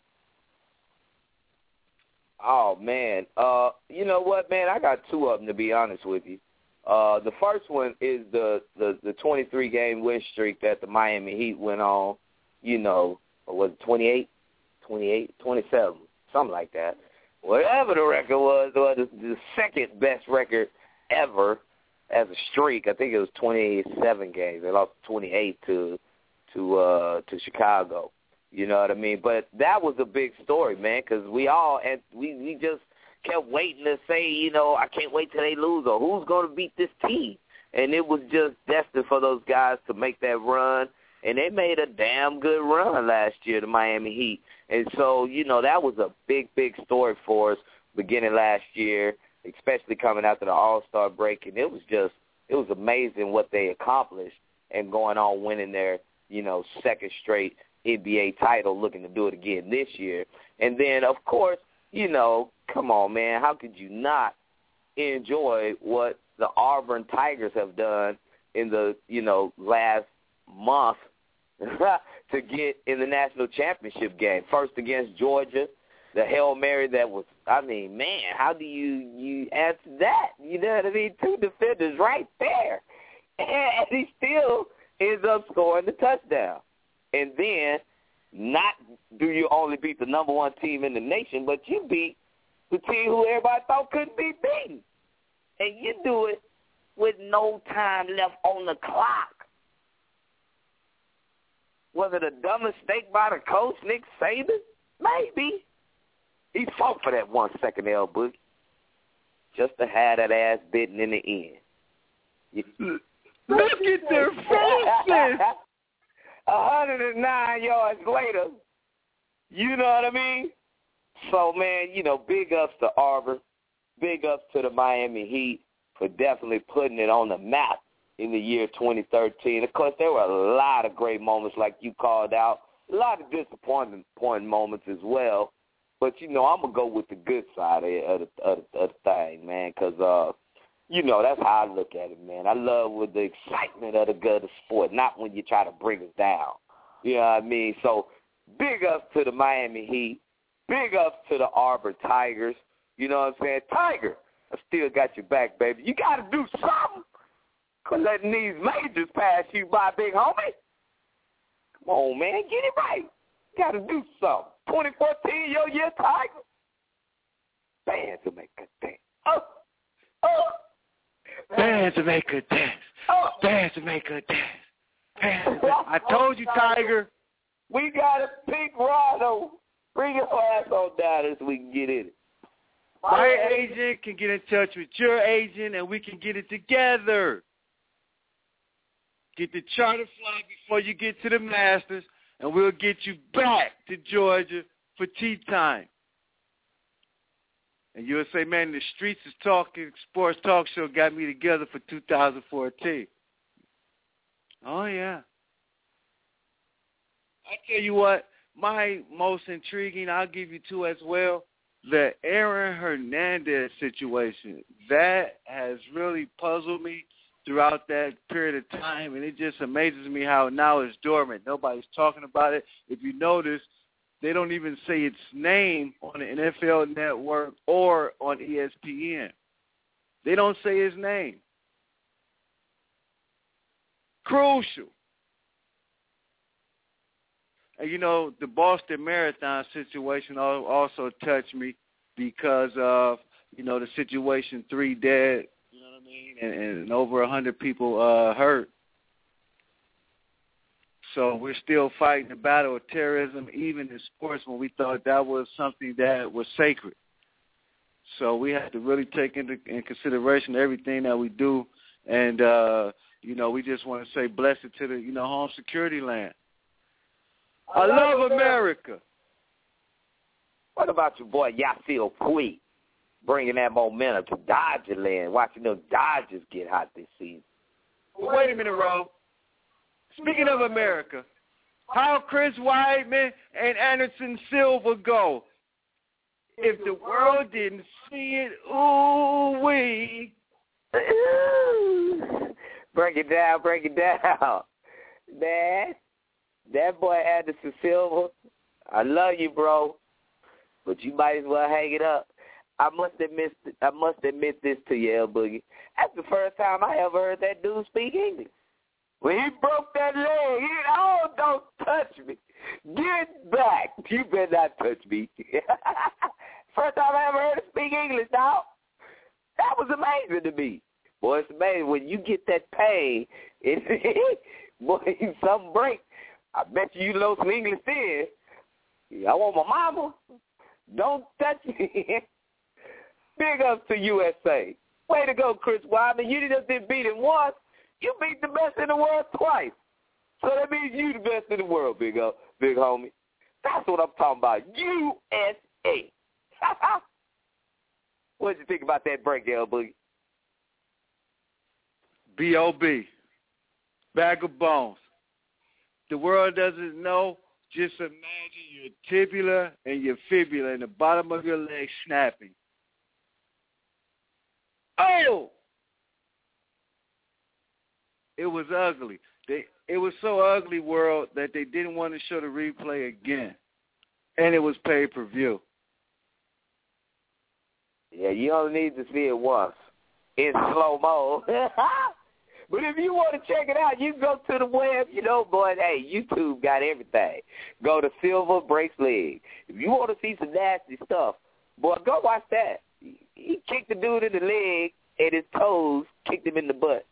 Oh, man. You know what, man? I got two of them, to be honest with you. The first one is the 23-game win streak that the Miami Heat went on, was it 28, 27, something like that. Whatever the record was the second best record ever as a streak. I think it was 27 games. They lost 28 to Chicago. You know what I mean? But that was a big story, man, because we just kept waiting to say, I can't wait till they lose or who's going to beat this team. And it was just destined for those guys to make that run. And they made a damn good run last year, the Miami Heat. And so, that was a big, big story for us beginning last year, especially coming after the All-Star break. And it was amazing what they accomplished and going on winning their, second straight NBA title, looking to do it again this year. And then, of course, come on, man, how could you not enjoy what the Auburn Tigers have done in the, last month to get in the national championship game? First against Georgia, the Hail Mary that was, man, how do you answer that? You know what I mean? Two defenders right there. And he still ends up scoring the touchdown. And then not do you only beat the number one team in the nation, but you beat the team who everybody thought couldn't be beaten. And you do it with no time left on the clock. Was it a dumb mistake by the coach, Nick Saban? Maybe. He fought for that 1 second, L. Boogie, just to have that ass bitten in the end. Look at their faces. 109 yards later. You know what I mean? So, man, big ups to Auburn. Big ups to the Miami Heat for definitely putting it on the map in the year 2013. Of course, there were a lot of great moments like you called out. A lot of disappointing moments as well. But, I'm going to go with the good side of the thing, man, because, You know, that's how I look at it, man. I love with the excitement of the good of sport, not when you try to bring us down. You know what I mean? So big ups to the Miami Heat. Big ups to the Auburn Tigers. You know what I'm saying? Tiger, I still got your back, baby. You got to do something. Quit letting these majors pass you by, big homie. Come on, man. Get it right. You got to do something. 2014, your year, Tiger. Fans will make a dance. Fans will make a dance. Fans will make a dance. I told you, Tiger. We got a pink Rhino. Bring your ass on down so we can get in it. My agent can get in touch with your agent, and we can get it together. Get the charter flight before you get to the Masters, and we'll get you back to Georgia for tea time. And you'll say, man, the Streets is Talking Sports Talk Show got me together for 2014. Oh, yeah. I tell you what, my most intriguing, I'll give you two as well, the Aaron Hernandez situation. That has really puzzled me throughout that period of time, and it just amazes me how now it's dormant. Nobody's talking about it. If you notice, they don't even say its name on the NFL Network or on ESPN. They don't say his name. Crucial. And, you know, the Boston Marathon situation also touched me because of, you know, the situation, 3 dead, you know what I mean, and over 100 people hurt. So we're still fighting the battle of terrorism, even in sports, when we thought that was something that was sacred. So we have to really take into consideration everything that we do. And, you know, we just want to say blessed to the, you know, home security land. I love America. What about your boy Yasiel Puig bringing that momentum to Dodger land, watching those Dodgers get hot this season? Well, wait a minute, Ro. Speaking of America, how Chris Weidman and Anderson Silva go? If the world didn't see it, ooh-wee. Break it down, break it down. Man, that boy Anderson Silva, I love you, bro, but you might as well hang it up. I must admit this to you, L Boogie. That's the first time I ever heard that dude speak English. When he broke that leg, don't touch me. Get back. You better not touch me. First time I ever heard him speak English, dog. That was amazing to me. Boy, it's amazing. When you get that pain, boy, something breaks. I bet you know some English then. I want my mama. Don't touch me. Big ups to USA. Way to go, Chris Weidman. You just didn't beat him once. You beat the best in the world twice. So that means you the best in the world, big homie. That's what I'm talking about. USA. What did you think about that break, L Boogie? B.O.B. Bag of bones. The world doesn't know. Just imagine your tibia and your fibula in the bottom of your leg snapping. Oh! It was ugly. It was so ugly, world, that they didn't want to show the replay again. And it was pay-per-view. Yeah, you only need to see it once in slow-mo. But if you want to check it out, you can go to the web. You know, boy, hey, YouTube got everything. Go to Silver Breaks Leg. If you want to see some nasty stuff, boy, go watch that. He kicked the dude in the leg, and his toes kicked him in the butt.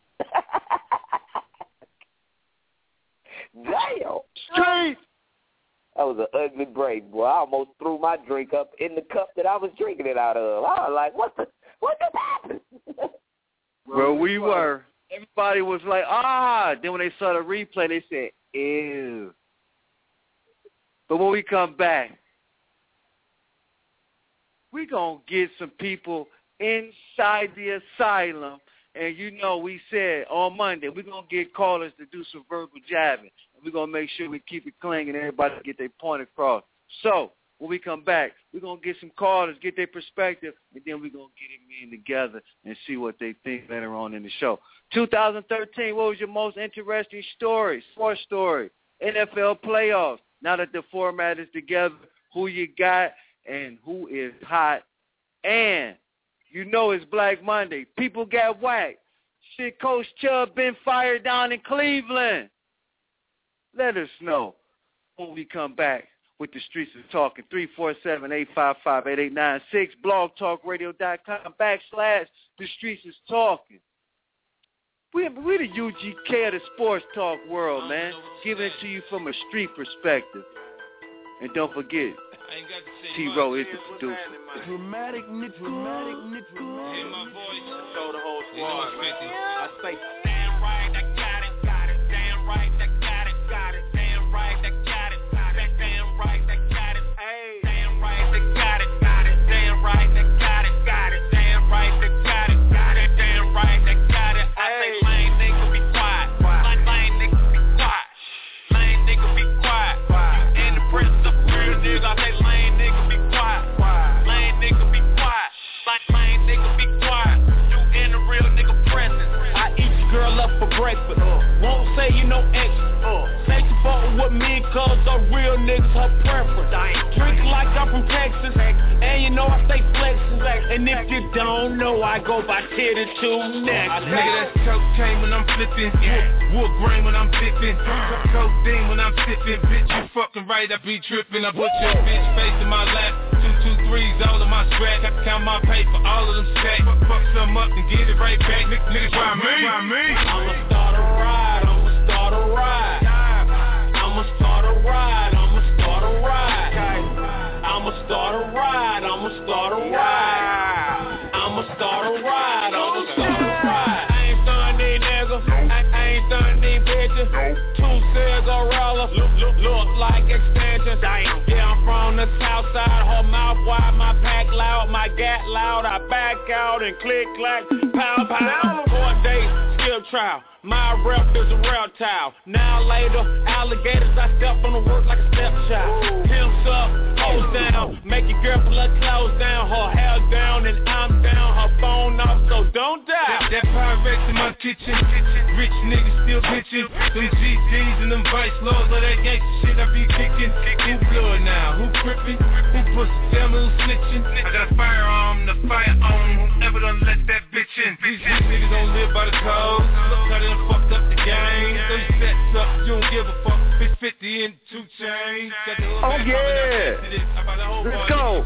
Damn. Straight. That was an ugly break, boy. I almost threw my drink up in the cup that I was drinking it out of. I was like, what just happened? Well, we were. Everybody was like, Then when they saw the replay, they said, ew. But when we come back, we're going to get some people inside the asylum. And, you know, we said on Monday, we're going to get callers to do some verbal jabbing. And we're going to make sure we keep it clean and everybody get their point across. So When we come back, we're going to get some callers, get their perspective, and then we're going to get them in together and see what they think later on in the show. 2013, what was your most interesting story, sports story? NFL playoffs. Now that the format is together, who you got and who is hot. And you know it's Black Monday. People got whacked. Shit, Coach Chubb been fired down in Cleveland. Let us know when we come back with the Streets is Talking. 347-855-8896, blogtalkradio.com/The Streets is Talking. We the UGK of the sports talk world, man. Giving it to you from a street perspective. And don't forget, T-Row is the producer. Dramatic nigga. Hear my voice. Show the whole squad, man. I say, Damn right, I got it. Damn right, I got it. Damn right, I got it. Damn right, I got it. hey, Damn right, I got it. Damn right, I got it. Damn right, I got it. Damn right, I got it. I say, lame nigga, be quiet. Lame nigga, be quiet. Lame nigga, be quiet. You in the presence of real niggas. I say, lame nigga, be quiet. Lame nigga, be quiet. Lame nigga, be quiet. You in the real nigga presence. I eat your girl up for breakfast. Won't say you no extra. Say you fuckin' with me cause the real niggas her preference. Drink like I'm from Texas. And you know I stay flexin'. And if you don't know, I go by 10 and 2 next. Nigga, that's cocaine when I'm flipping. Wood grain when I'm dipping. Codeine when I'm sipping. Bitch, you fucking right, I be tripping. I put your bitch face in my lap. 223s all of my scratch. Count my paper, all of them stacks. Fuck some up and get it right back. Niggas try me. I'ma start a ride. I'ma start a ride. I'ma start a ride. I'ma start a ride. I'ma start a ride. I'ma start a ride. I'ma start a ride. I'ma start a ride. I ain't stunning these niggas. I ain't stunning these bitches. 2 cigarillas look like extensions. Yeah, I'm from the south side. Her mouth wide, my pack loud, my gat loud. I back out and click clack, pow pow. Court date, skip trial. My rep is a reptile. Now later, alligators, I step on the work like a stepchild. Pimps up, hoes down, make your girl pull her clothes down, her hair down, and I'm down, her phone off, so don't die. That Pyrex in my kitchen. Rich niggas still bitching. Them GGs and them vice lords, all that gangsta shit I be kicking. Who blood now? Who crippin'? Who pussy family? Who snitching? I got a firearm, the fire on. Whoever done let that bitch in. These niggas don't live by the code. Cut it and fucked up the game. Those sets up, you don't give a fuck. It's 50 and 2 chains. Oh, yeah. Let's go.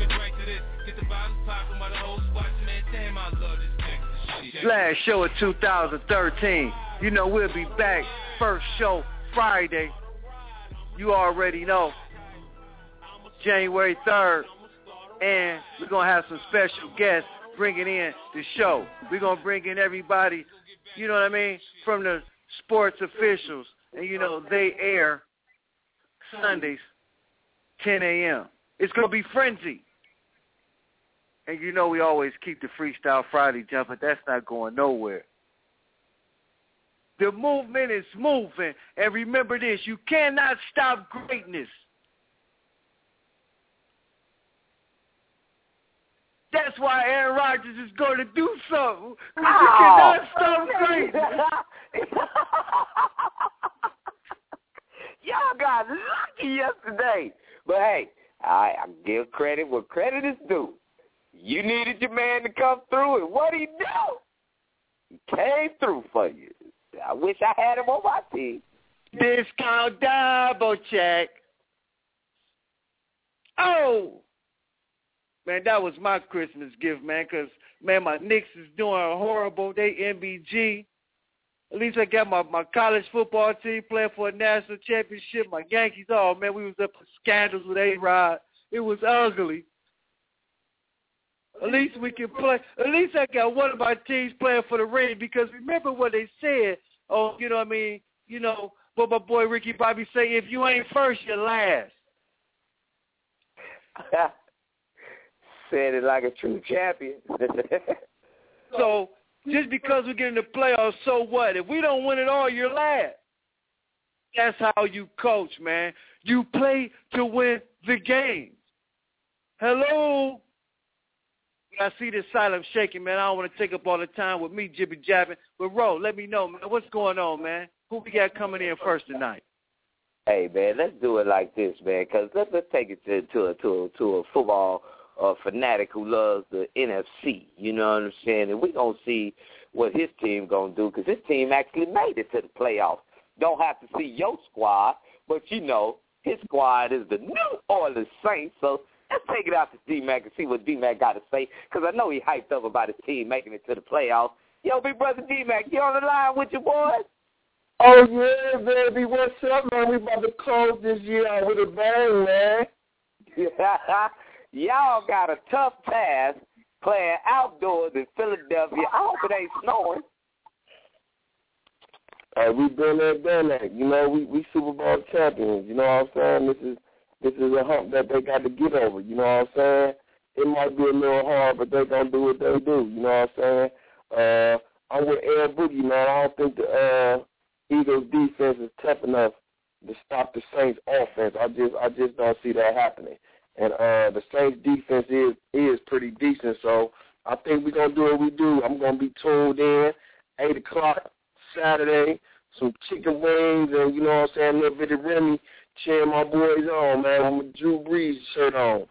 Last show of 2013. You know we'll be back. First show Friday. You already know. January 3rd. And we're going to have some special guests bringing in the show. We're going to bring in everybody, you know what I mean, from the sports officials. And, you know, they air Sundays, 10 a.m. It's going to be frenzy. And you know we always keep the Freestyle Friday jumping. That's not going nowhere. The movement is moving. And remember this, you cannot stop greatness. That's why Aaron Rodgers is going to do something. Because you cannot stop greatness. Y'all got lucky yesterday. But, hey, I give credit where credit is due. You needed your man to come through, and what'd he do? He came through for you. I wish I had him on my team. Discount double check. Oh! Man, that was my Christmas gift, man, because, man, my Knicks is doing horrible. They MBG. At least I got my college football team playing for a national championship. My Yankees, oh, man, we was up for scandals with A-Rod. It was ugly. At least we can play. At least I got one of my teams playing for the ring because remember what they said. Oh, you know what I mean? You know what my boy Ricky Bobby say, if you ain't first, you're last. Said it like a true champion. So just because we get in the playoffs, so what? If we don't win it all, you're last. That's how you coach, man. You play to win the game. Hello? When I see this silent shaking, man, I don't want to take up all the time with me jibby-jabbing. But, Ro, let me know, man, what's going on, man? Who we got coming in first tonight? Hey, man, let's do it like this, man, because let's take it to a football fanatic who loves the NFC. You know what I'm saying? And we're going to see what his team going to do, because his team actually made it to the playoffs. Don't have to see your squad, but, you know, his squad is the New Orleans Saints. So let's take it out to D-Mac and see what D-Mac got to say, because I know he hyped up about his team making it to the playoffs. Yo, big brother D-Mac, you on the line with your boys? Oh, yeah, baby. What's up, man? We about to close this year out with a bang, man. Y'all got a tough task playing outdoors in Philadelphia. I hope it ain't snowing. We've been there, done that. You know, we Super Bowl champions. You know what I'm saying? This is a hump that they got to get over. You know what I'm saying? It might be a little hard, but they gonna do what they do. You know what I'm saying? I'm with Air Boogie, man. I don't think the Eagles defense is tough enough to stop the Saints offense. I just don't see that happening. And the Saints defense is pretty decent, so I think we're gonna do what we do. I'm gonna be tuned in 8 o'clock Saturday, some chicken wings, and you know what I'm saying, a little bit of Remy cheering my boys on, man, with my Drew Brees shirt on.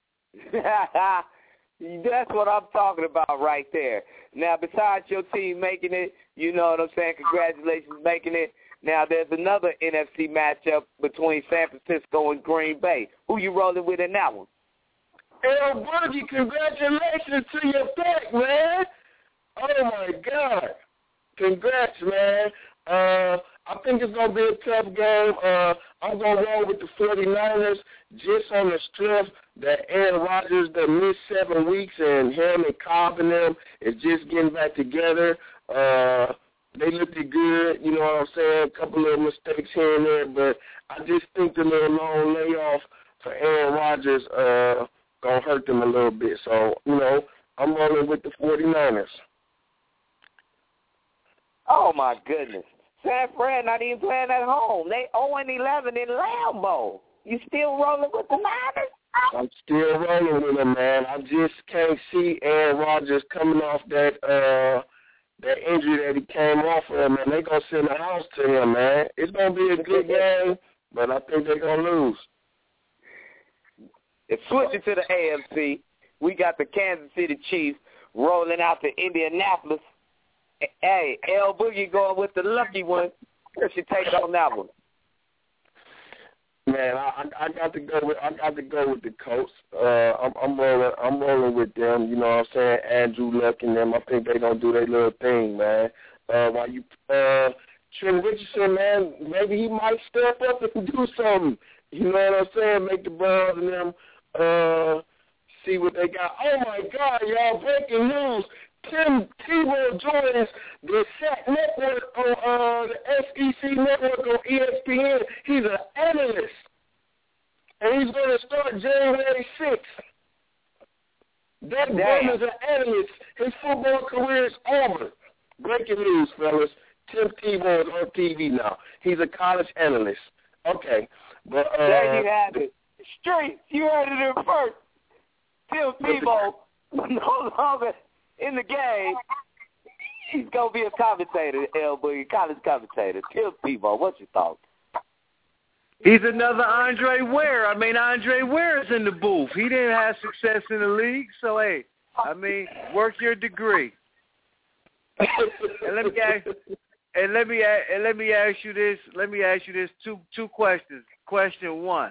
That's what I'm talking about right there. Now, besides your team making it, you know what I'm saying, congratulations making it. Now, there's another NFC matchup between San Francisco and Green Bay. Who you rolling with in that one? L Boogie, congratulations to your pick, man. Oh, my God. Congrats, man. I think it's going to be a tough game. I'm going to roll with the 49ers just on the strength that Aaron Rodgers that missed 7 weeks, and him and Cobb and them is just getting back together. They looked good, you know what I'm saying, a couple of mistakes here and there, but I just think the little long layoff for Aaron Rodgers going to hurt them a little bit. So, you know, I'm rolling with the 49ers. Oh, my goodness. San Fran not even playing at home. They 0-11 in Lambeau. You still rolling with the Niners? I'm still rolling with them, man. I just can't see Aaron Rodgers coming off that injury that he came off of, man. They're going to send the house to him, man. It's going to be a good game, but I think they're going to lose. And switching to the AFC, we got the Kansas City Chiefs rolling out to Indianapolis. Hey, L Boogie going with the lucky one. What's your take on that one? Man, I got to go with the Colts. I'm rolling with them. You know what I'm saying? Andrew Luck and them. I think they gonna do their little thing, man. While you Trent Richardson, man, maybe he might step up and do something. You know what I'm saying? Make the Browns and them see what they got. Oh my God, y'all! Breaking news. Tim Tebow joins the SAC network on the SEC network on ESPN. He's an analyst, and he's going to start January 6th. That boy is an analyst. His football career is over. Breaking news, fellas. Tim Tebow is on TV now. He's a college analyst. Okay. But, there you have it. Street, you heard it in first. Tim Tebow no longer in the game. He's going to be a commentator, L.B., college commentator. Tim Tebow, what's your thoughts? He's another Andre Ware. I mean, Andre Ware is in the booth. He didn't have success in the league, so, hey, I mean, work your degree. And let me ask you this. Two questions. Question one.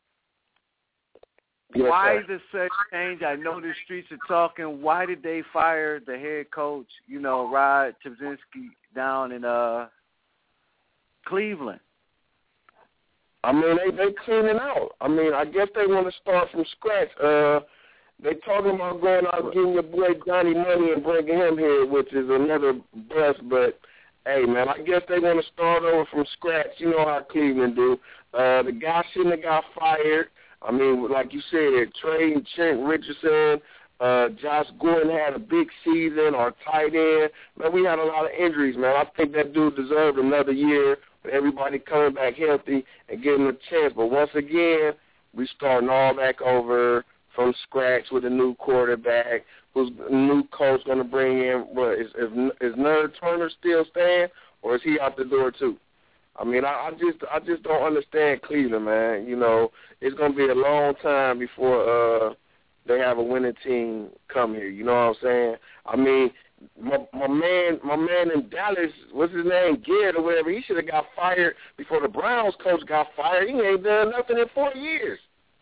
Yes, why the such change? I know the streets are talking. Why did they fire the head coach, Rod Chebzinski down in Cleveland? I mean, they cleaning out. I mean, I guess they want to start from scratch. They talking about going out and getting your boy Johnny money and bringing him here, which is another bust. But, hey, man, I guess they want to start over from scratch. You know how Cleveland do. The guy shouldn't have got fired. I mean, like you said, trading Trent Richardson, Josh Gordon had a big season, our tight end. Man, we had a lot of injuries, man. I think that dude deserved another year with everybody coming back healthy and getting a chance. But once again, we starting all back over from scratch with a new quarterback, who's a new coach going to bring in. What is Nerd Turner still staying, or is he out the door too? I mean, I just don't understand Cleveland, man. You know, it's going to be a long time before they have a winning team come here. You know what I'm saying? I mean, my man in Dallas, what's his name, Garrett or whatever, he should have got fired before the Browns coach got fired. He ain't done nothing in 4 years.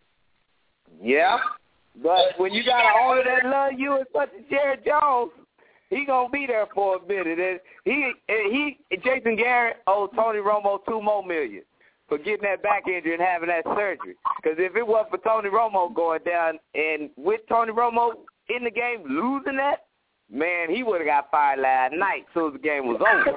Yeah, but when you got an owner that love you as much as Jared Jones, he gonna be there for a minute. And Jason Garrett owed Tony Romo $2 more million for getting that back injury and having that surgery. Because if it wasn't for Tony Romo going down and with Tony Romo in the game losing that, man, he would have got fired last night as soon as the game was over.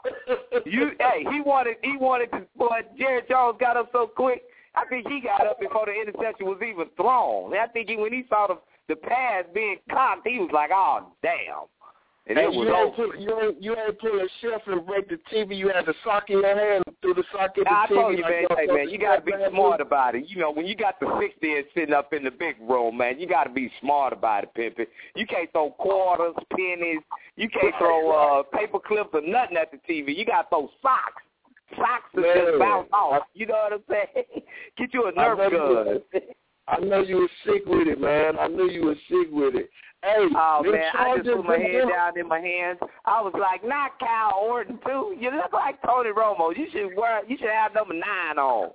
He wanted to, but Jared Jones got up so quick. I think he got up before the interception was even thrown. I think when he saw the pass being cocked, he was like, "Oh, damn!" And hey, it was over. You ain't pull a shelf and break the TV. You had the sock in your hand through the socket. I told you, man. Hey, man, you got to be smart about it. You know, when you got the 60 sitting up in the big room, man, you got to be smart about it, Pimpin'. You can't throw quarters, pennies. You can't throw paper clips or nothing at the TV. You got to throw socks. Socks to just bounce off. You know what I'm saying? Get you a Nerf gun. I know you were sick with it, man. I knew you were sick with it. Hey, oh, man, I just put my head down in my hands. I was like, not Kyle Orton, too. You look like Tony Romo. You should have number 9 on.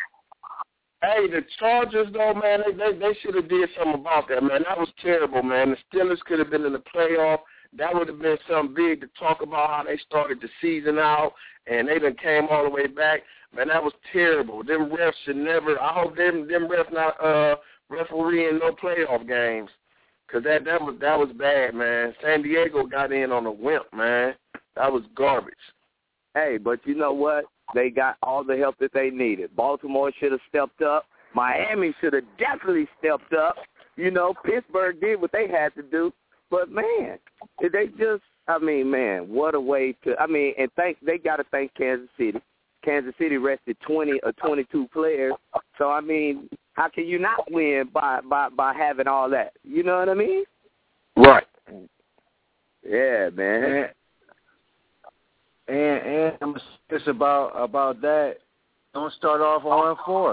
Hey, the Chargers, though, man, they should have did something about that, man. That was terrible, man. The Steelers could have been in the playoff. That would have been something big to talk about how they started the season out, and they done came all the way back. Man, that was terrible. Them refs should never – I hope them refs not refereeing no playoff games, because that was bad, man. San Diego got in on a wimp, man. That was garbage. Hey, but you know what? They got all the help that they needed. Baltimore should have stepped up. Miami should have definitely stepped up. You know, Pittsburgh did what they had to do. But, man, they just, I mean, man, what a way to, I mean, and they got to thank Kansas City. Kansas City rested 20 or 22 players. So, I mean, how can you not win by having all that? You know what I mean? Right. Yeah, man. And I'm serious about that. Don't start off 0-4.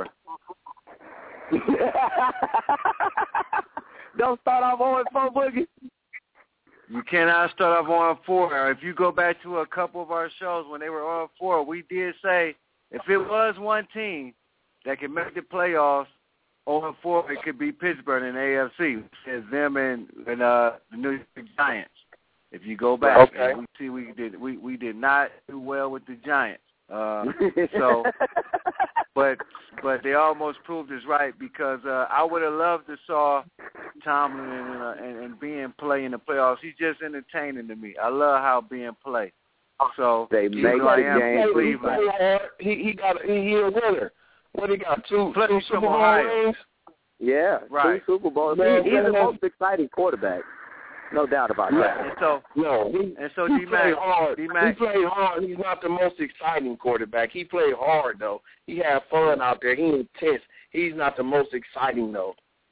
Don't start off 0-4, Boogie. You cannot start off 0-4. If you go back to a couple of our shows when they were 0-4, we did say if it was one team that could make the playoffs 0-4, it could be Pittsburgh in the AFC. It's them and the New York Giants. If you go back, okay. and we see we did not do well with the Giants. So, but they almost proved us right because I would have loved to saw Tomlin and Ben play in the playoffs. He's just entertaining to me. I love how Ben play. So they make the game. Cleveland. He a winner. What he got? Two Super Bowl rings? Yeah, right. 2 Super Bowls. He's the most exciting quarterback. No doubt about that. And so he played hard. He played hard. He's not the most exciting quarterback. He played hard, though. He had fun out there. He intense. He's not the most exciting, though.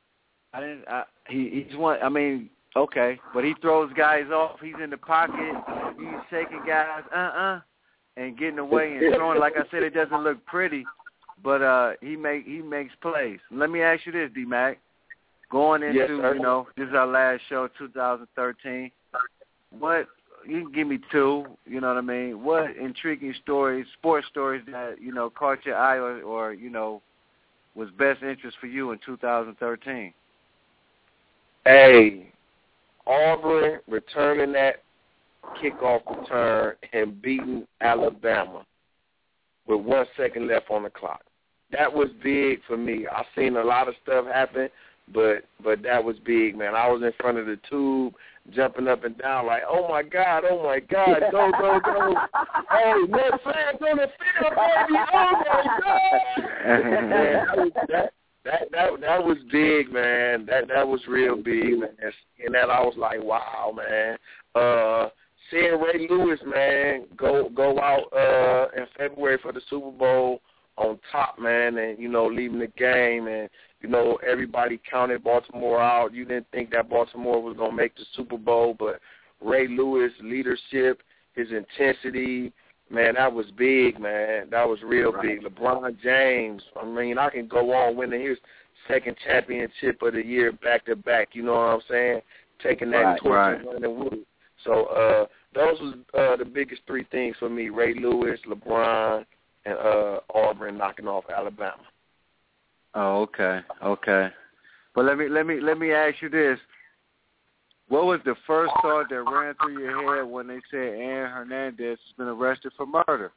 He's one. I mean, okay, but he throws guys off. He's in the pocket. He's shaking guys, and getting away and throwing. Like I said, it doesn't look pretty, but he makes plays. Let me ask you this, D-Mac. Going into, this is our last show, 2013. What, you can give me 2, you know what I mean? What intriguing stories, sports stories that, caught your eye or was best interest for you in 2013? Hey, Auburn returning that kickoff return and beating Alabama with 1 second left on the clock. That was big for me. I've seen a lot of stuff happen. But that was big, man. I was in front of the tube, jumping up and down like, oh, my God, go, go, go. Oh, Ned fans on the field, baby, oh, my God. That was big, man. That was real big, man. And that I was like, wow, man. Seeing Ray Lewis, man, go out in February for the Super Bowl on top, man, and, you know, leaving the game. And, you know, everybody counted Baltimore out. You didn't think that Baltimore was going to make the Super Bowl, but Ray Lewis' leadership, his intensity, man, that was big, man. That was real big. LeBron James, I mean, I can go on winning his second championship of the year back-to-back, you know what I'm saying? Taking that torch and running with it. So those was the biggest three things for me, Ray Lewis, LeBron, and Auburn knocking off Alabama. Oh, okay. But let me ask you this. What was the first thought that ran through your head when they said Aaron Hernandez has been arrested for murder?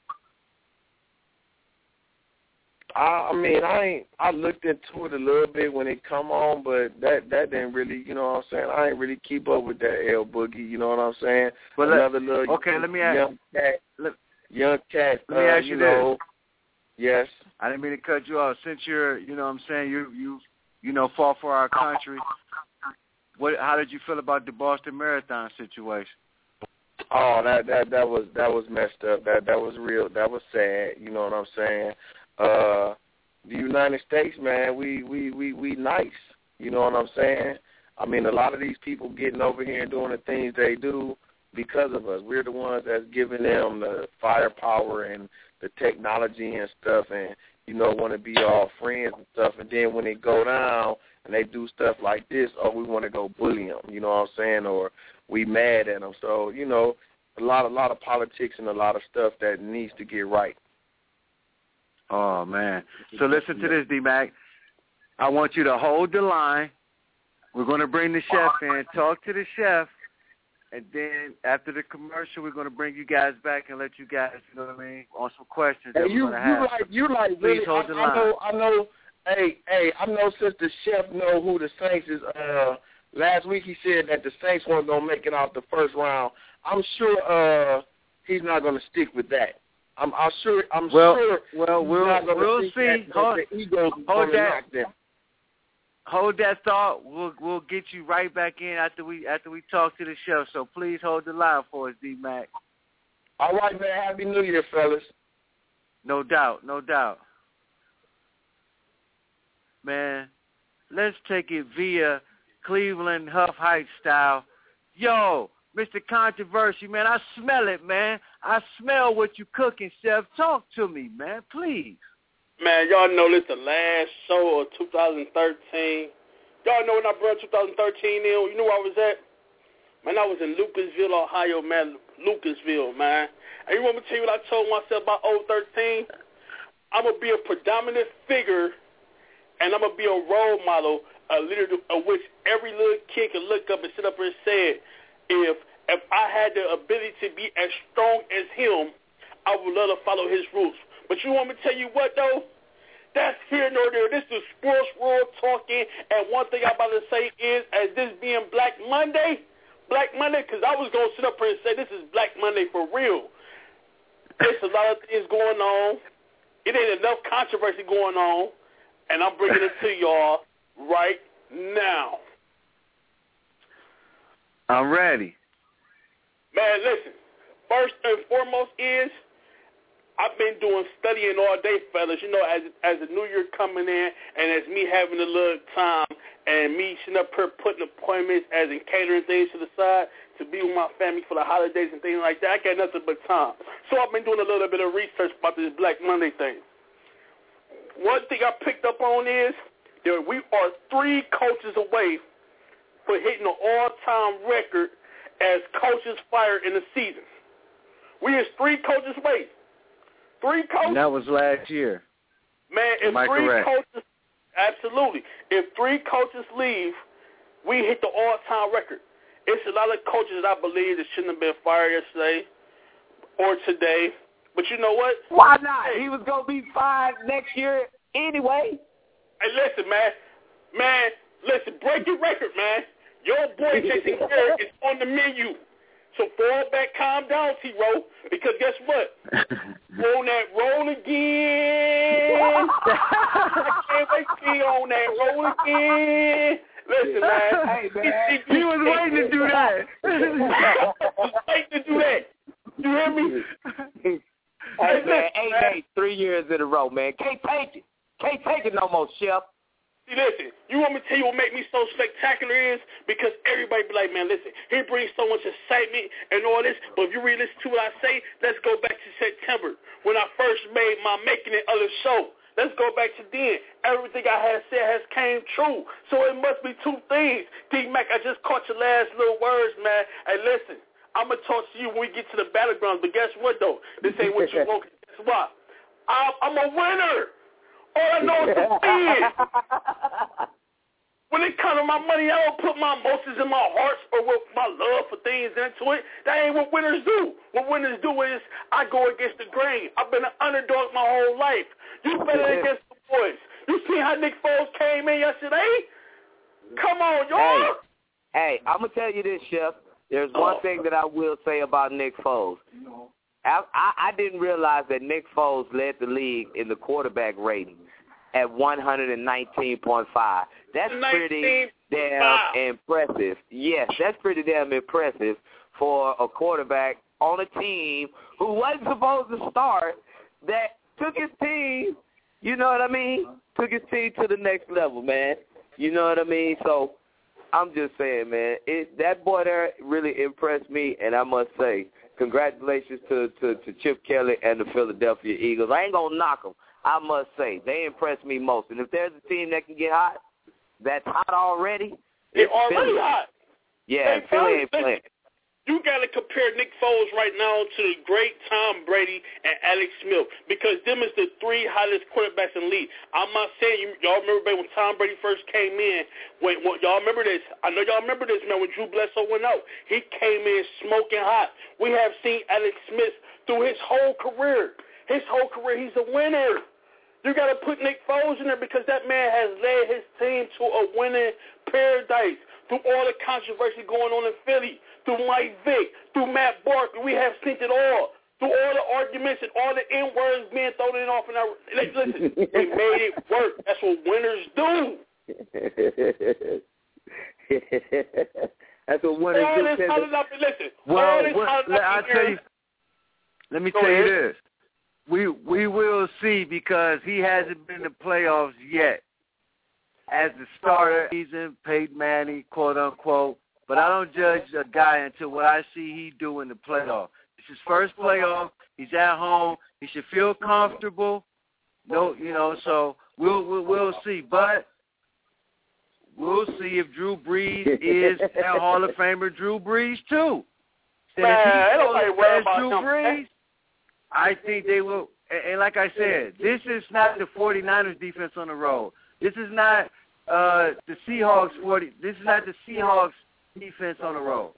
I mean, I looked into it a little bit when it come on, but that didn't really, you know what I'm saying? I ain't really keep up with that L Boogie, you know what I'm saying? But let me ask young cat. Let me ask you this. Yes. I didn't mean to cut you off. Since you're, you know what I'm saying, you know, fought for our country. How did you feel about the Boston Marathon situation? Oh, that was messed up. That was real. That was sad. You know what I'm saying? The United States, man, we nice. You know what I'm saying? I mean, a lot of these people getting over here and doing the things they do because of us. We're the ones that's giving them the firepower and the technology and stuff, and, you know, want to be all friends and stuff. And then when they go down and they do stuff like this, we want to go bully them, you know what I'm saying, or we mad at them. So, you know, a lot of politics and a lot of stuff that needs to get right. Oh, man. So listen to this, D-Mac. I want you to hold the line. We're going to bring the chef in, talk to the chef, and then after the commercial, we're going to bring you guys back and let you guys, you know what I mean, on some questions that we're going to have. You like Please really, hold the line. I know. Hey, I know since the chef know who the Saints is. Last week he said that the Saints weren't going to make it out the first round. I'm sure he's not going to stick with that. I'm sure. Well, we'll see. Hold that thought. We'll get you right back in after we talk to the chef. So please hold the line for us, D-Mac. All right, man. Happy New Year, fellas. No doubt. Man, let's take it via Cleveland Huff Heights style. Yo, Mr. Controversy, man, I smell it, man. I smell what you cooking, chef. Talk to me, man, please. Man, y'all know this the last show of 2013. Y'all know when I brought 2013 in, you know where I was at? Man, I was in Lucasville, Ohio, man. Lucasville, man. And you want me to tell you what I told myself about 013? I'm going to be a predominant figure, and I'm going to be a role model, a leader of which every little kid can look up and sit up and say, if I had the ability to be as strong as him, I would love to follow his rules. But you want me to tell you what, though? That's here nor there. This is sports world talking, and one thing I'm about to say is, as this being Black Monday, because I was going to sit up here and say this is Black Monday for real. There's a lot of things going on. It ain't enough controversy going on, and I'm bringing it to y'all right now. I'm ready. Man, listen. First and foremost is I've been doing studying all day, fellas. You know, as the new year coming in and as me having a little time and me sitting up here putting appointments as in catering things to the side to be with my family for the holidays and things like that, I got nothing but time. So I've been doing a little bit of research about this Black Monday thing. One thing I picked up on is that we are 3 coaches away for hitting an all-time record as coaches fired in the season. We is 3 coaches away. 3 coaches. And that was last year. Man, if 3 coaches, absolutely. If 3 coaches leave, we hit the all-time record. It's a lot of coaches that I believe that shouldn't have been fired yesterday or today. But you know what? Why not? He was going to be fired next year anyway. Hey, listen, man. Man, listen, break your record, man. Your boy Jason Garrett is on the menu. So fall back, calm down, T-Row, because guess what? On that roll again. I can't wait to see on that roll again. Listen, man. Hey, man. He was waiting to do that. You hear me? Hey, man, 8 days, 3 years in a row, man. Can't take it. Can't take it no more, Chef. See, listen, you want me to tell you what make me so spectacular is because everybody be like, man, listen, he brings so much excitement and all this, but if you really listen to what I say, let's go back to September when I first made my Making It Other show. Let's go back to then. Everything I had said has came true. So it must be two things. D-Mac, I just caught your last little words, man. Hey, listen, I'm going to talk to you when we get to the battlegrounds, but guess what, though? This ain't what you want. Guess what? I'm a winner. All I know is to win. When it comes to my money, I don't put my emotions in my hearts or with my love for things into it. That ain't what winners do. What winners do is I go against the grain. I've been an underdog my whole life. You better against the boys. You see how Nick Foles came in yesterday? Come on, y'all. Hey, I'm going to tell you this, Chef. There's one thing that I will say about Nick Foles. I didn't realize that Nick Foles led the league in the quarterback rating at 119.5. That's pretty damn impressive. Yes, that's pretty damn impressive for a quarterback on a team who wasn't supposed to start that took his team, you know what I mean, took his team to the next level, man. You know what I mean? So I'm just saying, man, that boy there really impressed me, and I must say, congratulations to Chip Kelly and the Philadelphia Eagles. I ain't going to knock them. I must say, they impressed me most. And if there's a team that can get hot, that's hot already, it's already Philly. Hot. Yeah, Philly ain't playing. You got to compare Nick Foles right now to the great Tom Brady and Alex Smith because them is the three hottest quarterbacks in the league. I'm not saying y'all remember when Tom Brady first came in. When y'all remember this? I know y'all remember this, man. When Drew Bledsoe went out, he came in smoking hot. We have seen Alex Smith through his whole career. He's a winner. You got to put Nick Foles in there because that man has led his team to a winning paradise through all the controversy going on in Philly. Through Mike Vick, through Matt Barkley, we have seen it all. Through all the arguments and all the N-words being thrown in off in our listen, they made it work. That's what winners do. That's what winners all do. This listen, well, I'll tell you. Let me tell you this. We will see because he hasn't been in the playoffs yet. As the starter, he's in Peyton Manning, quote unquote. But I don't judge a guy until what I see he do in the playoff. It's his first playoff. He's at home. He should feel comfortable. No, so we'll see. But we'll see if Drew Brees is a Hall of Famer Drew Brees too. Man, nobody worry about Drew Brees, I think they will. And like I said, this is not the 49ers defense on the road. This is not the Seahawks This is not the Seahawks defense on the road.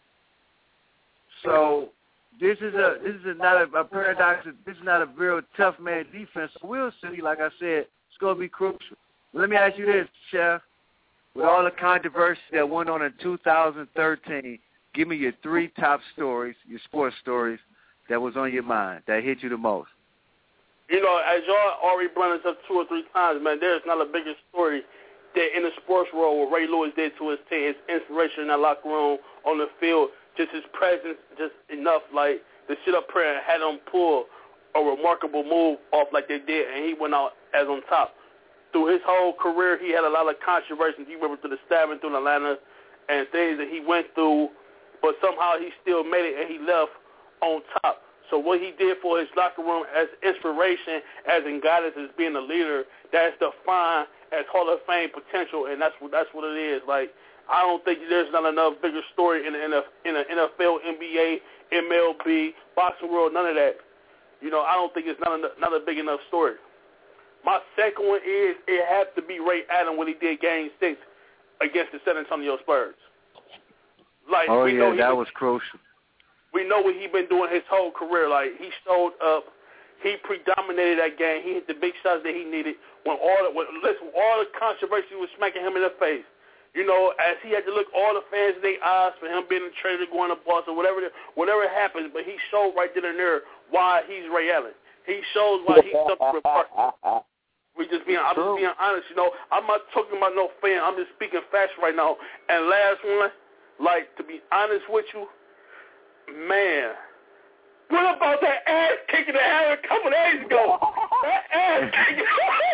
So this is not a paradox. This is not a real tough man defense. So we'll see. Like I said, it's going to be crucial. Let me ask you this, Chef. With all the controversy that went on in 2013, give me your three top stories, your sports stories, that was on your mind, that hit you the most. As y'all already brought us up 2 or 3 times, man, there's not a bigger story that in the sports world what Ray Lewis did to his team, his inspiration in that locker room, on the field, just his presence, just enough, like, to sit up here and had them pull a remarkable move off like they did, and he went out as on top. Through his whole career, he had a lot of controversies. He went through the stabbing through Atlanta and things that he went through, but somehow he still made it, and he left on top. So what he did for his locker room as inspiration, as in guidance, as being a leader, that's defined as Hall of Fame potential, and that's what it is. Like, I don't think there's not enough bigger story in the NFL, NBA, MLB, boxing world, none of that. I don't think it's not a big enough story. My second one is it has to be Ray Allen when he did Game 6 against the San Antonio Spurs. Like, that was crucial. We know what he's been doing his whole career. Like, he showed up. He predominated that game. He hit the big shots that he needed. When all the controversy was smacking him in the face. As he had to look all the fans in their eyes for him being traded, going to Boston, whatever happens. But he showed right then and there why he's Ray Allen. He shows why he's something remarkable. I'm just being honest. I'm not talking about no fan. I'm just speaking facts right now. And last one, like, to be honest with you, man, what about that ass kicking that happened a couple days ago? That ass kicking.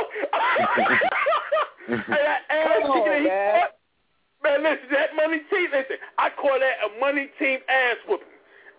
Hey, that ass kicking. Man, listen, that Money Team. Listen, I call that a Money Team ass whooping.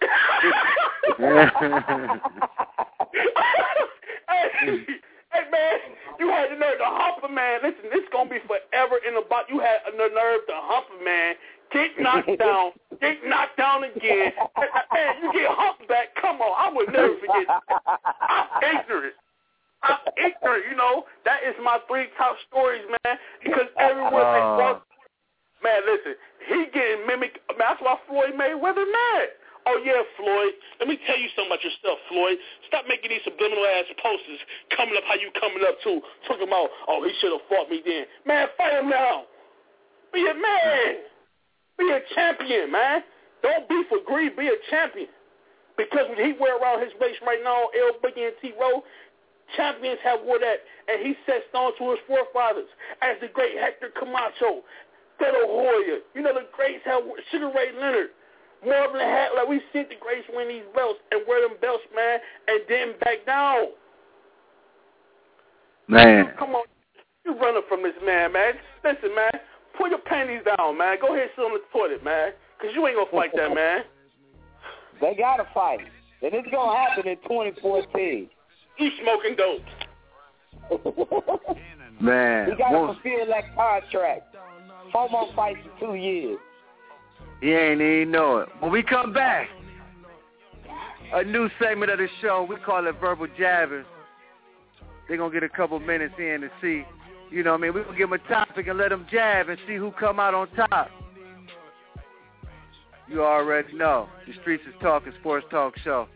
Hey, man, you had the nerve to hump a man. Listen, this is going to be forever in the box. You had the nerve to hump a man, get knocked down again. Man, you get humped back. Come on, I would never forget that. I'm ignorant, you know. That is my 3 top stories, man, because everywhere they walk, man, listen, he getting mimicked. Man, that's why Floyd Mayweather mad. Oh, yeah, Floyd, let me tell you something about yourself, Floyd. Stop making these subliminal-ass posters coming up how you coming up, too, talking about, oh, he should have fought me then. Man, fight him now. Be a man. Be a champion, man. Don't be for greed. Be a champion. Because when he wear around his waist right now, L Boogie and T-Row, champions have wore that, and he set stone to his forefathers, as the great Hector Camacho, De La Hoya. You know, the greats have Sugar Ray Leonard. Marvin Hagler, we see the greats win these belts and wear them belts, man, and then back down. Man. Come on. You running from this man, man. Listen, man, put your panties down, man. Go ahead and sit on the toilet, man, because you ain't going to fight that, man. They got to fight. And it's going to happen in 2014. He's smoking dope. Man. He got to fulfill that contract. 4 more fights in 2 years. He ain't even know it. When we come back, a new segment of the show, we call it Verbal Jabbers. They're going to get a couple minutes in to see, you know what I mean, we're going to give them a topic and let them jab and see who come out on top. You already know. The Streets is Talking Sports Talk Show.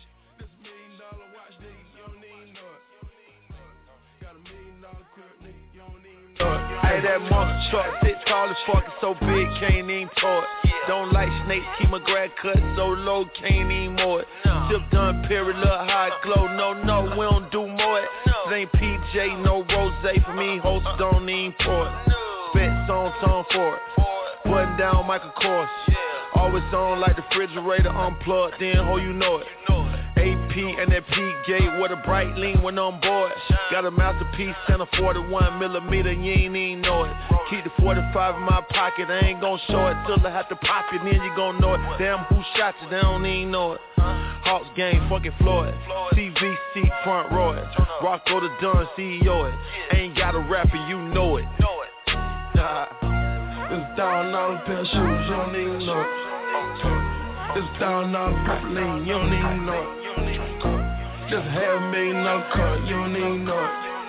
Hey, that monster truck, sit tall as fuck, it's so big, can't even tow it. Don't like snakes, keep my grad cut so low, can't even mow it. Sip done, period, look high glow, no, we don't do more it. It ain't PJ, no rose for me, host don't even pour it. Spit song for it, button down Michael Kors. Always on like the refrigerator unplugged, then ho you know it. AP and that P-Gate with a bright lean when on board. Got a masterpiece and a 41 millimeter, you ain't even know it. Keep the 45 in my pocket, I ain't gon' show it till I have to pop it, then you gon' know it. Damn, who shot you, they don't even know it. Hawks game, fucking Floyd. CVC front row it. Rocco the Dunn, CEO it. Ain't got a rapper, you know it. It's $1,000 pair of shoes, you don't even know it. It's $1,000 propylene, you don't even know it. Just $500,000 car, you don't even know it.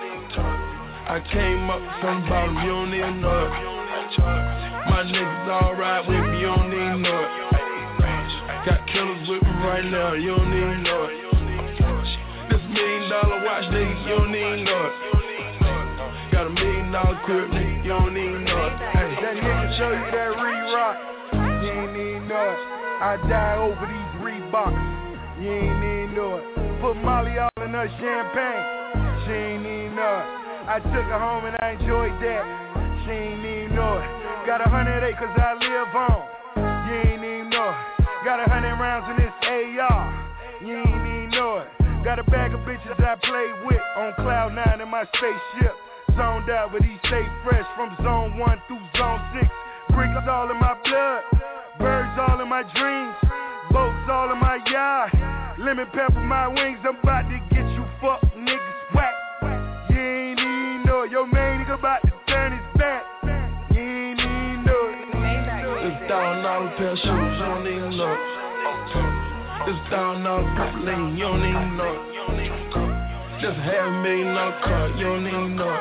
I came up from the bottom, you don't even know it. My niggas all ride with me, you don't even know it. Got killers with me right now, you don't even know it. This $1 million watch, nigga, you don't even know it. Got $1 million crib, nigga, you don't even know it. Hey, that nigga show you that re-rock, you ain't even know it. I die over these Reeboks, you ain't even know it. Put Molly all in her champagne, she ain't even know it. I took her home and I enjoyed that, she ain't even know it. Got 100 acres I live on, you ain't even know it. Got 100 rounds in this AR, you ain't even know it. Got a bag of bitches I play with on Cloud 9 in my spaceship. Zoned out, but he stay fresh from zone 1 through zone 6. Bricks all in my blood, birds all in my dreams, boats all in my yard. Lemon pepper my wings, I'm about to get you fuck niggas whack. You ain't even know it, your main nigga about to turn his back. You ain't even know it. It's $1,000 pair of shoes, you don't even know it. It's $1,000 propylene, you don't even know it. Just $500,000 car, you don't even know it.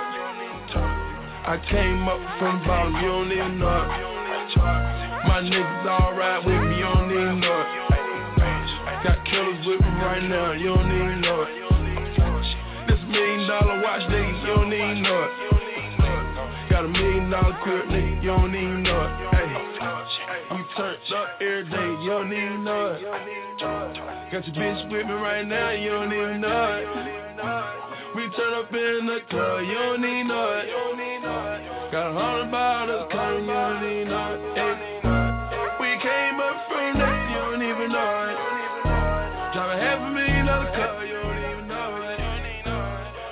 I came up from the bottom, you don't even know it. My niggas all ride with me, you don't even know it. Got killers with me right now, you don't even know it. This $1 million watch, nigga, you don't even know it. Got $1 million crib, nigga, you don't even know it. Hey, we turned up every day, you don't even know it. Got your bitch with me right now, you don't even know it. We turn up in the club, you don't even know it. Got 100 bottles coming, you don't even know it. Hey, we came up from next, you don't even know it. Drive a $500,000 car, you don't even know it.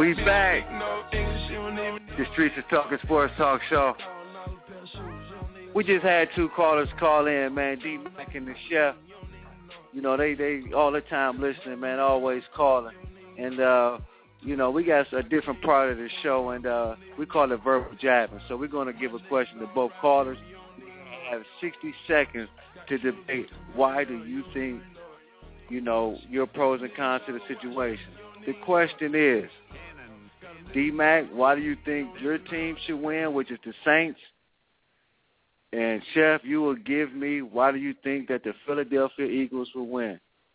We back. The Streets of Talking Sports Talk Show. We just had 2 callers call in, man. D-Mac and the Chef. You know, they all the time listening, man, always calling. And, you know, we got a different part of the show, and we call it verbal jabbing. So we're going to give a question to both callers. We have 60 seconds to debate why do you think, you know, your pros and cons to the situation. The question is, D-Mac, why do you think your team should win, which is the Saints? And, Chef, you will give me why do you think that the Philadelphia Eagles will win.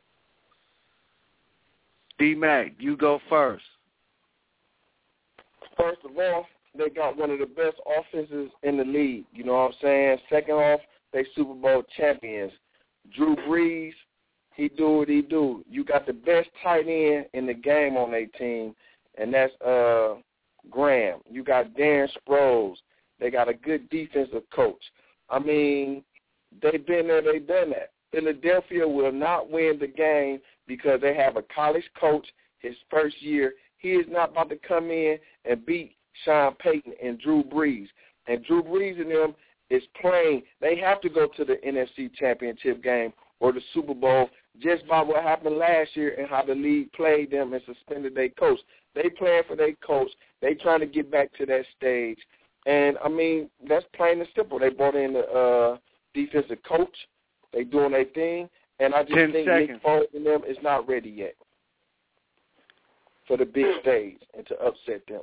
D-Mac, you go first. First of all, they got one of the best offenses in the league. You know what I'm saying? Second off, they Super Bowl champions. Drew Brees, he do what he do. You got the best tight end in the game on their team, and that's Graham. You got Darren Sproles. They got a good defensive coach. I mean, they've been there, they've done that. Philadelphia will not win the game because they have a college coach his first year. He is not about to come in and beat Sean Payton and Drew Brees. And Drew Brees and them is playing. They have to go to the NFC Championship game or the Super Bowl just by what happened last year and how the league played them and suspended their coach. They playing for their coach. They trying to get back to that stage. And, I mean, that's plain and simple. They brought in the defensive coach. They doing their thing. And I just think Nick Foles and them is not ready yet for the big stage and to upset them.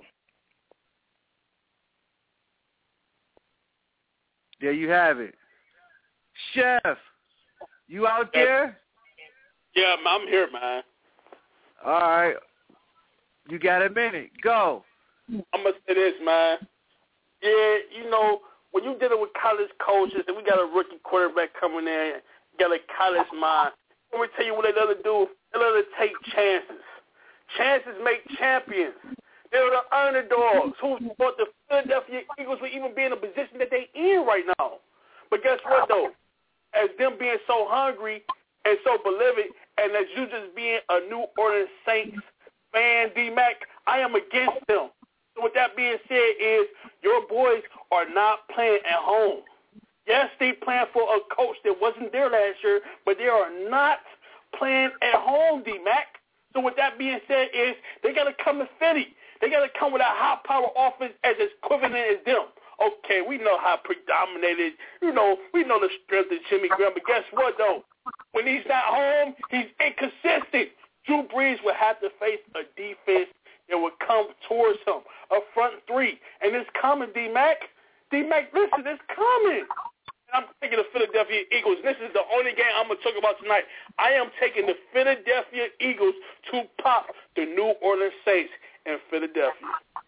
There you have it. Chef, you out there? Yeah, I'm here, man. All right. You got a minute. Go. I'm going to say this, man. Yeah, you know, when you're dealing with college coaches and we got a rookie quarterback coming in, got a college mind, let me tell you what they love to do. They love to take chances. Chances make champions. They're the underdogs who thought the Philadelphia Eagles would even be in the position that they in right now. But guess what, though? As them being so hungry and so beloved, and as you just being a New Orleans Saints fan, D-Mac, I am against them. So with that being said is your boys are not playing at home. Yes, they playing for a coach that wasn't there last year, but they are not playing at home, D-Mac. So with that being said is they got to come to Philly. They got to come with a high-power offense as equivalent as them. Okay, we know how predominated, we know the strength of Jimmy Graham, but guess what, though? When he's not home, he's inconsistent. Drew Brees will have to face a defense that will come towards him, a front three. And it's coming, D-Mac. D-Mac, listen, it's coming. I'm taking the Philadelphia Eagles. This is the only game I'm going to talk about tonight. I am taking the Philadelphia Eagles to pop the New Orleans Saints in Philadelphia.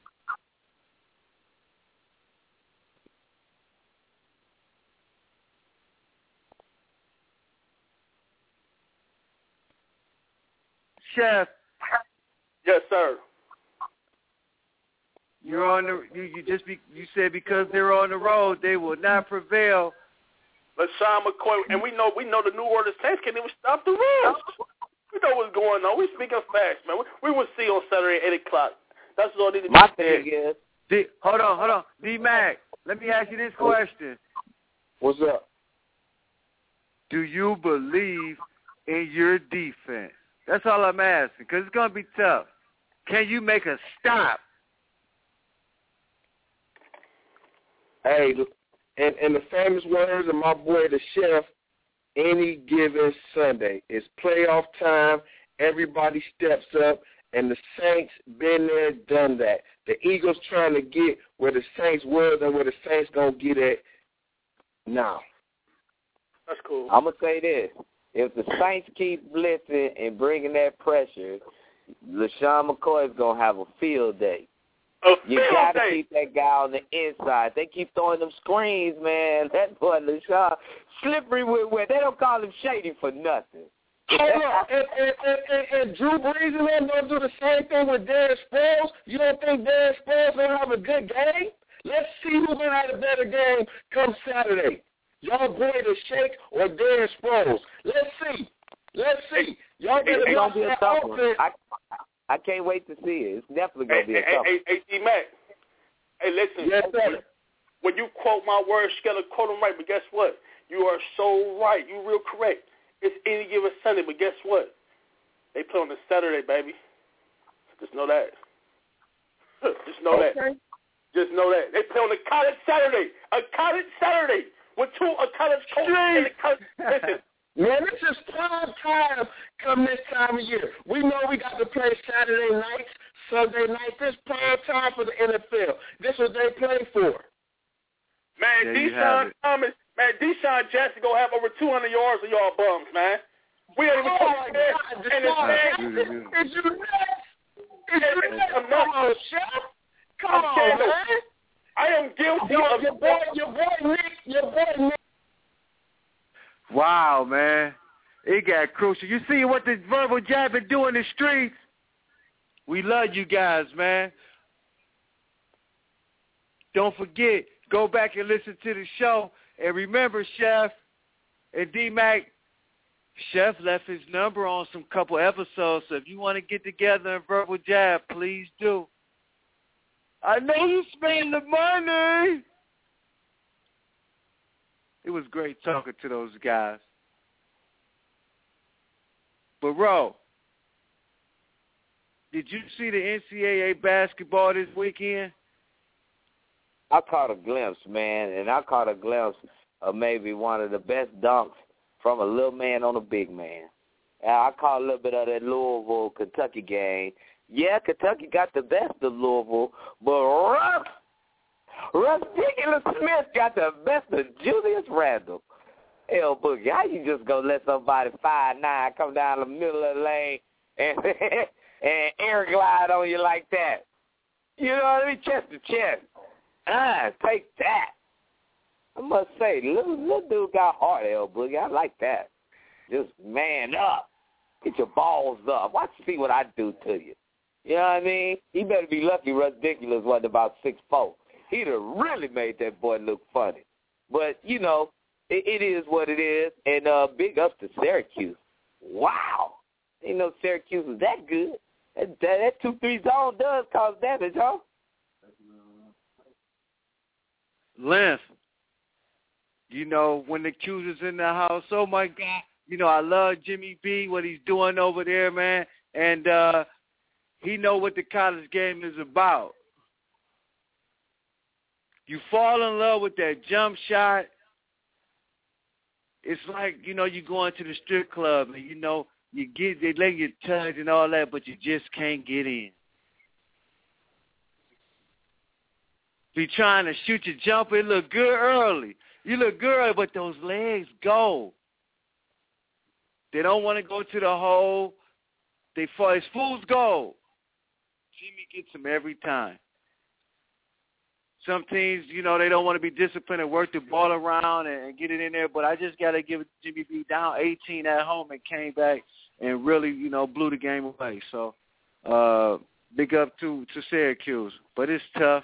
Chef. Yes, sir. You're on the. You said because they're on the road, they will not prevail. LaShawn McCoy, and we know the New Orleans Saints can't even stop the run. We know what's going on. We speaking fast, man. We will see on Saturday at 8:00. That's all they need to do. My thing is, hold on, D-Mac. Let me ask you this question. What's up? Do you believe in your defense? That's all I'm asking, because it's going to be tough. Can you make a stop? Hey, and the famous words of my boy, the Chef, any given Sunday. It's playoff time. Everybody steps up, and the Saints been there, done that. The Eagles trying to get where the Saints was and where the Saints going to get at now. That's cool. I'm going to say this. If the Saints keep blitzing and bringing that pressure, LaShawn McCoy is going to have a field day. You got to keep that guy on the inside. They keep throwing them screens, man. That boy LaShawn, slippery with wet. They don't call him shady for nothing. And Drew Brees and them don't do the same thing with Darren Sproles. You don't think Darren Sproles going to have a good game? Let's see who's going to have a better game come Saturday. Y'all boy the Shake or Darren Sproles. Let's see. Y'all better watch that offense. I can't wait to see it. It's definitely going to be a couple. Hey, D-Mac. Hey, listen. Yes, sir. When you quote my words, you got to quote them right, but guess what? You are so right. You're real correct. It's any given Sunday, but guess what? They play on a Saturday, baby. Just know that. Just know that. Just know that. They play on a college Saturday. A college Saturday with a college coach and a college. Listen. Man, this is prime time come this time of year. We know we got to play Saturday nights, Sunday nights. This prime time for the NFL. This is what they play for. Man, Deshaun Thomas, Deshaun Jackson going to have over 200 yards of y'all bums, man. We ain't even talking about Is you nuts? Come on, Chef. Come on, man. I am guilty of your boy Nick. Wow, man. It got crucial. You see what the Verbal Jab been doing in the streets? We love you guys, man. Don't forget, go back and listen to the show. And remember, Chef and D-Mac, Chef left his number on some couple episodes. So if you want to get together in Verbal Jab, please do. I know you spend the money. It was great talking to those guys. But, Ro, did you see the NCAA basketball this weekend? I caught a glimpse, man, and I caught a glimpse of maybe one of the best dunks from a little man on a big man. I caught a little bit of that Louisville-Kentucky game. Yeah, Kentucky got the best of Louisville, but Russ Smith got the best of Julius Randle. Hell, Boogie, how you just gonna let somebody 5'9" come down the middle of the lane and air glide on you like that? You know what I mean? Chest to chest. Take that. I must say, little dude got heart, L Boogie. I like that. Just man up. Get your balls up. Watch see what I do to you. You know what I mean? He better be lucky Ridiculous wasn't about 6'4". He'd have really made that boy look funny. But, you know, it is what it is. And big ups to Syracuse. Wow. Ain't no Syracuse was that good. That 2-3 zone does cause damage, huh? Length. You know, when the Q's is in the house, oh, my God. You know, I love Jimmy B, what he's doing over there, man. And he know what the college game is about. You fall in love with that jump shot. It's like, you know, you go into the strip club and, you know, they let you touch and all that, but you just can't get in. Be trying to shoot your jumper, it look good early. You look good early, but those legs go. They don't want to go to the hole. They fall. It's fool's gold. Jimmy gets them every time. Some teams, you know, they don't want to be disciplined and work the ball around and get it in there, but I just got to give it to Jimmy B down 18 at home and came back and really, you know, blew the game away. So big up to Syracuse. But it's tough.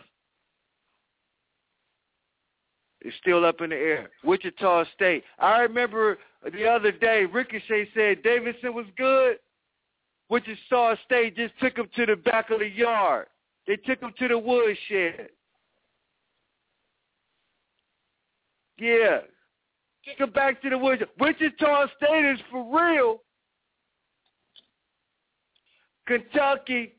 It's still up in the air. Wichita State. I remember the other day, Ricochet said Davidson was good. Wichita State just took him to the back of the yard. They took him to the woodshed. Yeah. Took him back to the woodshed. Wichita State is for real. Kentucky,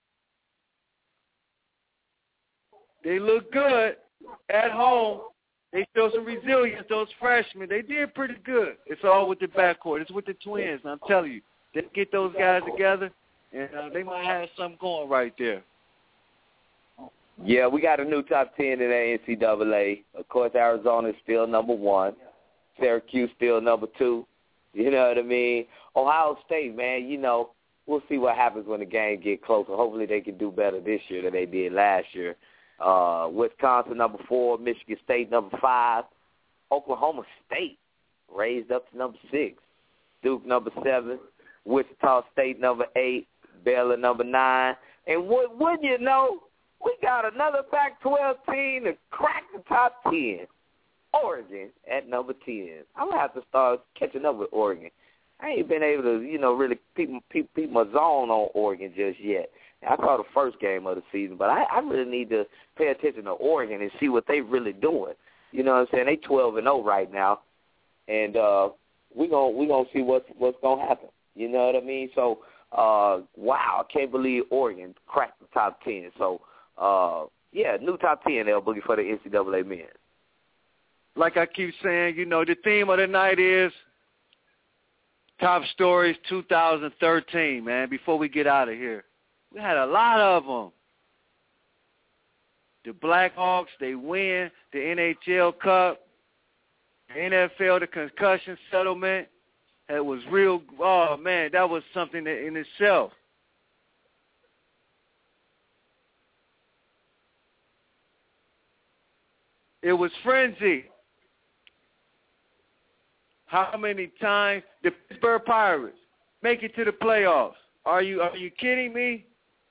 they look good at home. They show some resilience, those freshmen. They did pretty good. It's all with the backcourt. It's with the twins, I'm telling you. They get those guys together, and they might have something going right there. Yeah, we got a new top 10 in the NCAA. Of course, Arizona is still number 1. Syracuse still number 2. You know what I mean? Ohio State, man, you know, we'll see what happens when the game get closer. Hopefully they can do better this year than they did last year. Wisconsin, number 4. Michigan State, number 5. Oklahoma State raised up to number 6. Duke, number 7. Wichita State, number 8. Baylor, number 9. And wouldn't you know, we got another Pac-12 team to crack the top 10. Oregon at number 10. I'm going to have to start catching up with Oregon. I ain't been able to, really peep my zone on Oregon just yet. I saw the first game of the season, but I really need to pay attention to Oregon and see what they really doing. You know what I'm saying? They 12-0 right now, and we gonna see what's gonna happen. You know what I mean? So, wow, I can't believe Oregon cracked the top 10. So, new top 10 L Boogie for the NCAA men. Like I keep saying, the theme of the night is top stories 2013, man, before we get out of here. We had a lot of them. The Blackhawks, they win the NHL Cup. The NFL, the concussion settlement. It was real. Oh, man, that was something in itself. It was frenzy. How many times the Pittsburgh Pirates make it to the playoffs? Are you kidding me?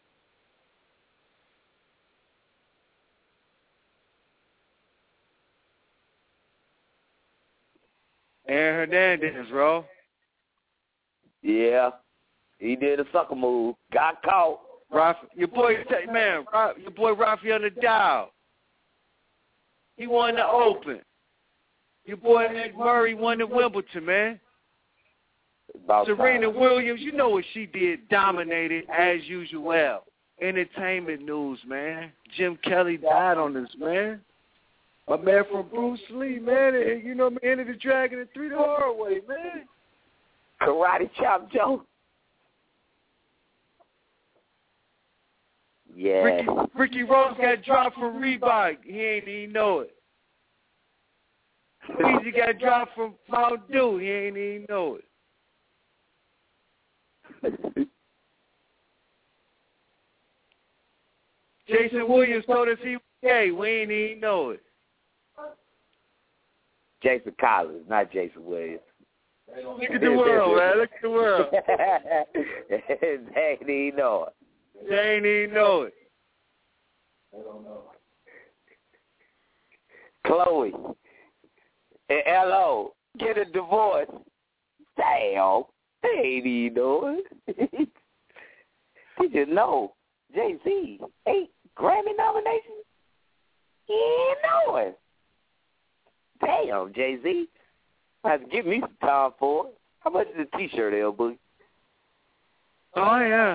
Aaron Hernandez, bro. Yeah, he did a sucker move. Got caught. Your boy Rafael Nadal. He won the Open. Your boy Ed Murray won the Wimbledon, man. Serena Williams, you know what she did, dominated as usual. Entertainment news, man. Jim Kelly died on this, man. My man from Bruce Lee, man. You know, Enter the Dragon and 3 the hard way, man. Karate Chop Joe. Yeah. Ricky Rose got dropped from Reebok. He ain't even know it. Easy got dropped from Mount Dew. He ain't even know it. Jason Williams told us he was gay. We ain't even know it. Jason Collins, not Jason Williams. Look at the world, man. Look at the world. They ain't even know it. They ain't even know it. I don't know. Chloe and L.O. get a divorce. Damn. They ain't even know it. Did you know Jay-Z 8 Grammy nominations? He ain't know it. Damn, Jay-Z. I have to give me some time for it. How much is a T-shirt, L. Boogie? Oh, yeah.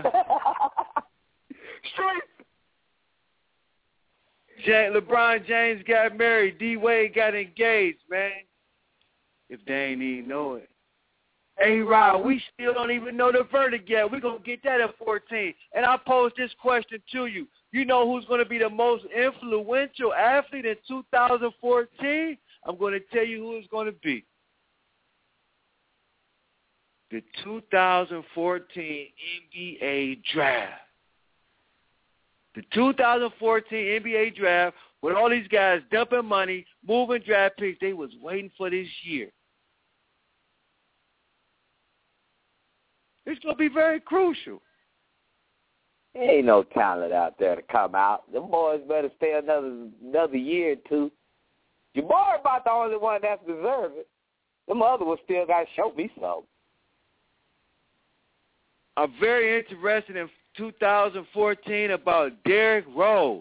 Straight. LeBron James got married. D-Wade got engaged, man. If they ain't even know it. A-Rod, we still don't even know the verdict yet. We're going to get that at 14. And I pose this question to you. You know who's going to be the most influential athlete in 2014? I'm going to tell you who it's going to be. The 2014 NBA Draft. The 2014 NBA Draft, with all these guys dumping money, moving draft picks, they was waiting for this year. It's going to be very crucial. There ain't no talent out there to come out. Them boys better stay another year or two. Jabbar about the only one that's deserved it. Them other ones still got to show me something. I'm very interested in 2014 about Derrick Rose.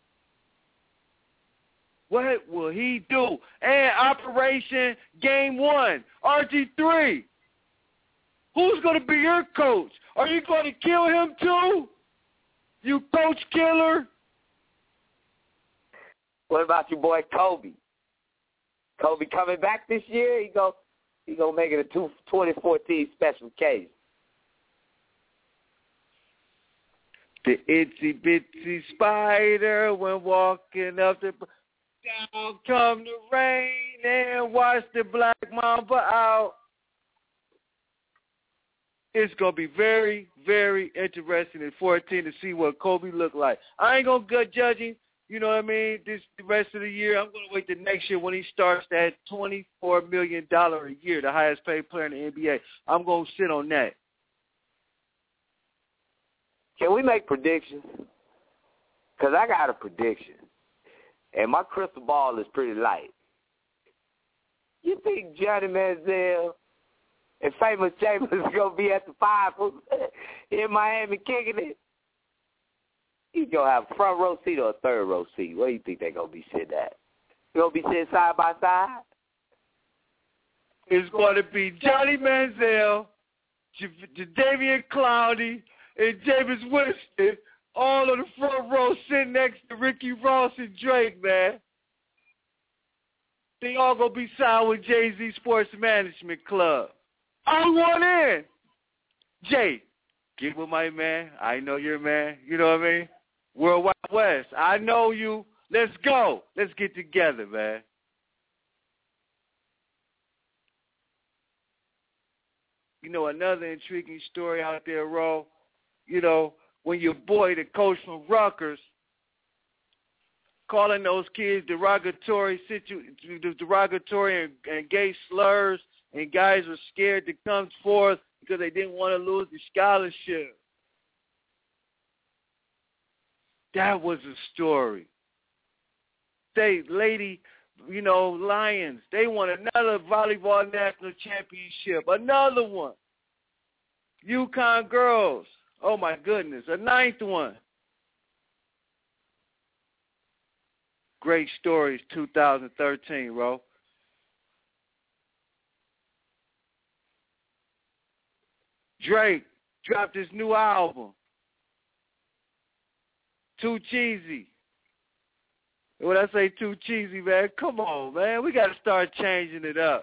What will he do? And Operation Game 1, RG3. Who's going to be your coach? Are you going to kill him too? You coach killer? What about your boy Kobe? Kobe coming back this year? He gonna make it a 2014 special case. The itsy bitsy spider went walking up the down come the rain and watch the black mamba out. It's going to be very, very interesting in 14 to see what Kobe looked like. I ain't going to judge him, you know what I mean, the rest of the year. I'm going to wait the next year when he starts that $24 million a year, the highest paid player in the NBA. I'm going to sit on that. Can we make predictions? Because I got a prediction, and my crystal ball is pretty light. You think Johnny Manziel and Famous Chambers is going to be at the Five in Miami kicking it. He's going to have a front row seat or a third row seat. Where do you think they're going to be sitting at? They're going to be sitting side by side? It's going to be Johnny Manziel, Jadeveon Clowney, and Jameis Winston all on the front row sitting next to Ricky Ross and Drake, man. They all going to be signed with Jay-Z Sports Management Club. I want in. Jay, get with my man. I know your man. You know what I mean? Worldwide West. I know you. Let's go. Let's get together, man. You know, another intriguing story out there, Ro. You know, when your boy, the coach from Rutgers, calling those kids derogatory and gay slurs, and guys were scared to come forth because they didn't want to lose the scholarship. That was a story. Lady, you know, Lions, they won another volleyball national championship, another one. UConn girls, oh my goodness, a 9th one. Great stories, 2013, Ro. Drake dropped his new album, Too Cheesy. When I say too cheesy, man, come on, man. We got to start changing it up.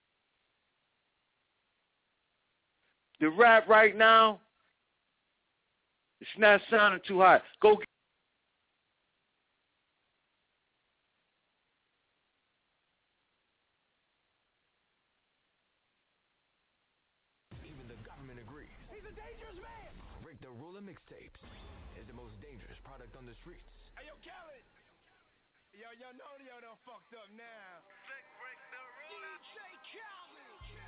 The rap right now, it's not sounding too hot. Go Even the government agrees. He's a dangerous man. Break the Ruler mixtapes is the most dangerous product on the streets. Hey, yo, Khaled. Yo, know yo done fucked up now. Break the Ruler. DJ Khaled.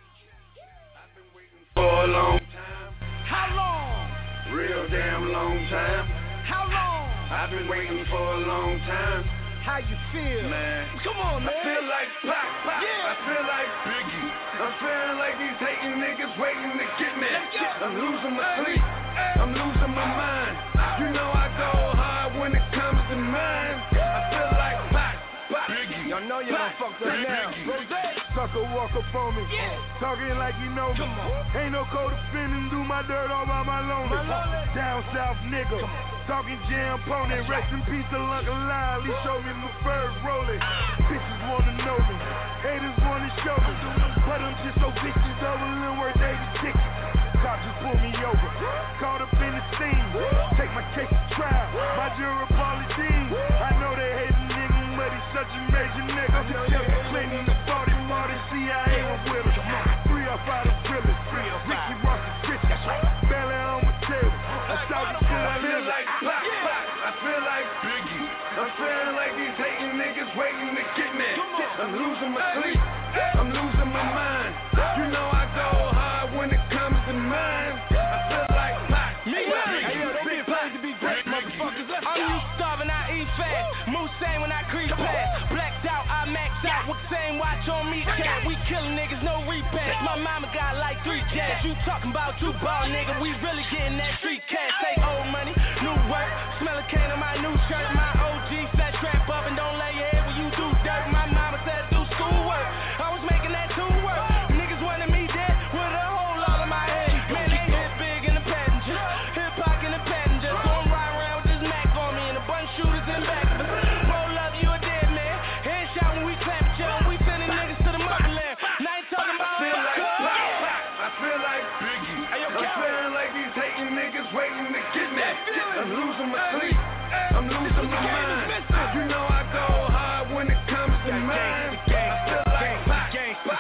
I've been waiting for a long time. How long? Real damn long time. How long? I've been waiting for a long time. How you feel? Man. Come on, man. I feel like Pac. Yeah. I feel like Biggie. I'm feeling like these hating niggas waiting to get me. I'm losing my sleep. I'm losing my mind. You know I go hard when it comes to mine. I feel like Pac. Biggie. Y'all know you done fucked up now. Sucker walk up on me, talking like you know me. Ain't no co-defendant, do my dirt all by my lonely. Down south nigga, talking jam pony. Rest in peace to Uncle Lyle, he showed me my first rolling. Bitches wanna know me, haters wanna show me, but I'm just so vicious, double and worth 80 tickets. Cops just pull me over, caught up in the scene. Take my case to trial, my jury apology. I know they hate a nigga, but he's such a major nigga. Just Clinton, the 40 more, the CIA was with him. 3 or 5 of thrillers, Ricky Ross is rich, belly on my table. I feel like Pac. I feel like Biggie. I'm feeling like these hating niggas waiting to get me. I'm losing my sleep. I'm losing my mind. You know I go hard when it comes to mine. I feel like Pac. Hey, yo, don't be afraid to be great, motherfuckers. I'm used to starving, I eat fast. Moose same when I creep past. Blacked out, I max out with the same watch on me, cat. We killing niggas, no repass. My mama got like 3 jabs. You talking about 2 ball, nigga. We really getting that street cash. Say old money, new work. Smell a cane on my new shirt. My OG said trap up and don't lay your head when you do dirt. My mama said do schoolwork. I was making that tune work. Niggas wanted me dead with a hole all in my head. Man, they hit big in the passenger. Hip hop in the passenger. So I'm riding around with this Mac on me and a bunch of shooters in the back. Roll up, you a dead man. Headshot when we clap at you. We sending niggas to the motherland. Now ain't talking about I feel like Pac. I feel like Biggie. I'm feeling like these hating niggas waiting to get me. I'm losing my sleep. I'm losing my mind. You know I go hard when it comes to mine. I feel like Pac.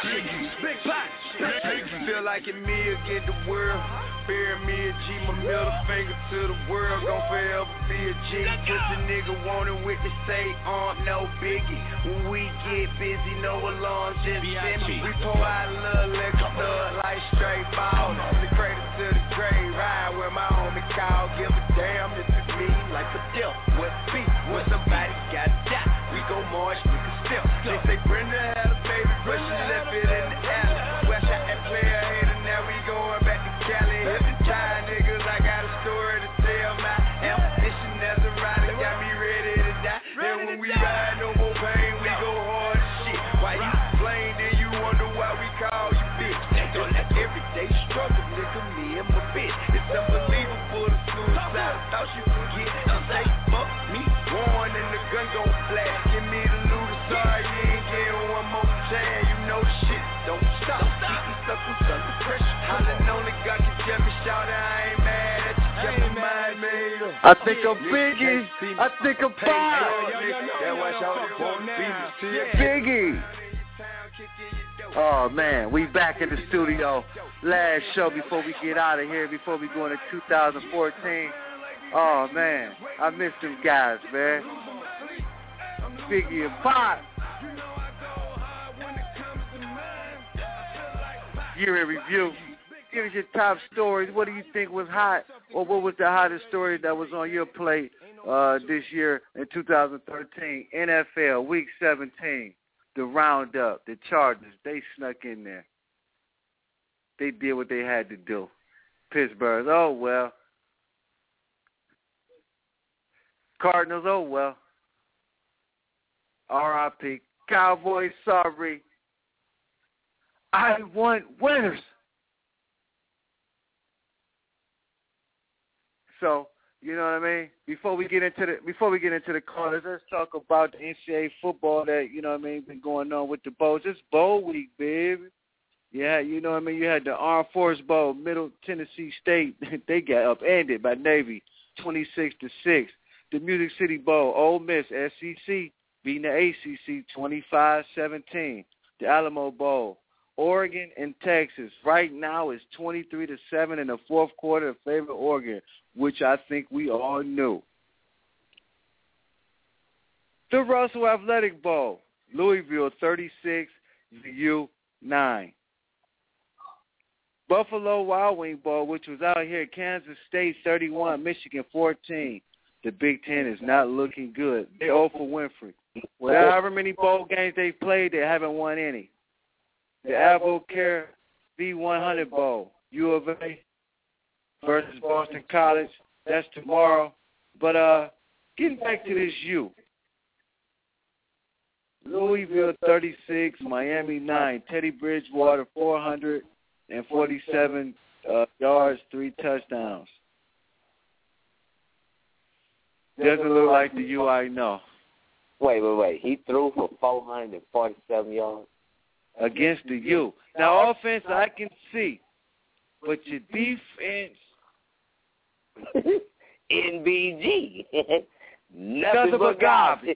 Big Pac. Feel like it me against the world. Bury me a G, my middle finger to the world. Gon' forever be a G. Just a nigga wanted with the say no biggie. When we get busy, no alarm, just send me. We pour out a little liquor, thug like straight ball. The cradle to the grave, ride where my homie call. Give a damn if it's me, like a deal. What's beef? When somebody got shot, we gon' march, we can still. They say Brenda had a baby, but she left it in the alley. West shot that player, hate a complain, then you wonder why we call you bitch. Everyday struggle, nigga, me and my bitch. It's unbelievable the suicide. Thought you could get say fuck me. Warren and the gun gon' flash. Give me the loot, sorry you ain't getting one more chance. You know the shit don't stop. Keep me suckers under pressure. Hollin' on the God can jam me, shout it, I ain't mad at you. Kept my mind made up. I think I'm Biggie. I think I'm Pop. That's why y'all want Biggie. Oh, man, we back in the studio. Last show before we get out of here, before we go into 2014. Oh, man, I miss them guys, man. Biggie and Pop. Year in review. Give us your top stories. What do you think was hot, or what was the hottest story that was on your plate this year in 2013? NFL Week 17, the Roundup, the Chargers, they snuck in there. They did what they had to do. Pittsburgh, oh well. Cardinals, oh well. R.I.P. Cowboys, sorry. I want winners. So, you know what I mean? Before we get into the callers, let's talk about the NCAA football that, you know what I mean, been going on with the bowls. It's bowl week, baby. Yeah, you know what I mean? You had the Armed Forces Bowl, Middle Tennessee State. They got upended by Navy, 26-6. The Music City Bowl, Ole Miss, SEC, beating the ACC 25-17. The Alamo Bowl, Oregon and Texas. Right now it's 23-7 in the fourth quarter in favor of Oregon, which I think we all knew. The Russell Athletic Bowl, Louisville 36, VU 9. Buffalo Wild Wing Bowl, which was out here, Kansas State 31, Michigan 14. The Big Ten is not looking good. They 0 for Winfrey. However many bowl games they played, they haven't won any. The AdvoCare V100 Bowl, U of A versus Boston College. That's tomorrow. But getting back to this U. Louisville 36, Miami 9. Teddy Bridgewater 447 yards, 3 touchdowns. Doesn't look like the U I know. Wait. He threw for 447 yards? Against the U. Now, offense, I can see. But your defense... NBG. Nothing but garbage.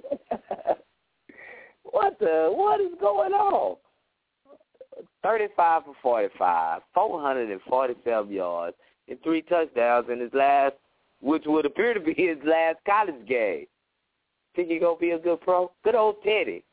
What is going on? 35 for 45, 447 yards, and 3 touchdowns in his last, which would appear to be his last college game. Think he going to be a good pro? Good old Teddy.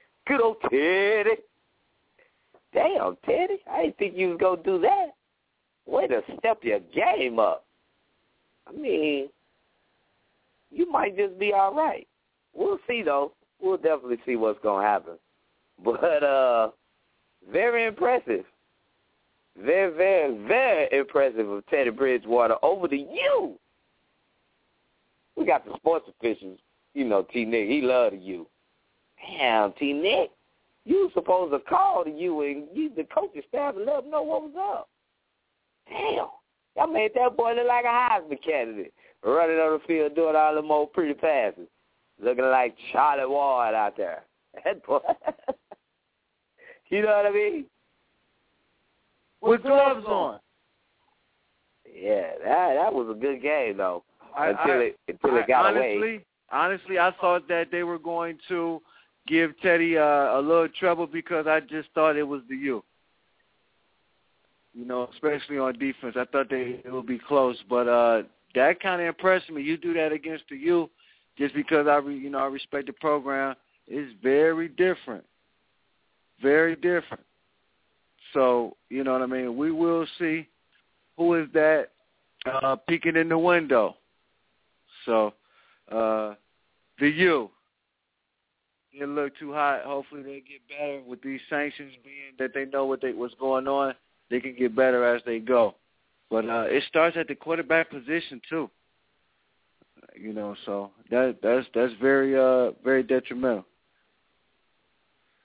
Damn, Teddy. I didn't think you was going to do that. Way to step your game up. I mean, you might just be all right. We'll see, though. We'll definitely see what's going to happen. But very impressive. Very, very, very impressive of Teddy Bridgewater over to you. We got the sports officials. You know, T-Nick, he loved you. Damn, T-Nick, you were supposed to call to you and the coaching staff and let them know what was up. Damn. Y'all made that boy look like a Heisman candidate, running on the field doing all them old pretty passes, looking like Charlie Ward out there. That boy. You know what I mean? With gloves on. Yeah, that was a good game, though, until it got away. Honestly, I thought that they were going to give Teddy a little trouble because I just thought it was the U. You know, especially on defense. I thought it would be close, but that kind of impressed me. You do that against the U just because I respect the program. It's very different. Very different. So, you know what I mean? We will see who is that peeking in the window. So, the U didn't look too hot. Hopefully they get better with these sanctions being that they know what's going on. They can get better as they go. But it starts at the quarterback position too. You know, so that's very very detrimental.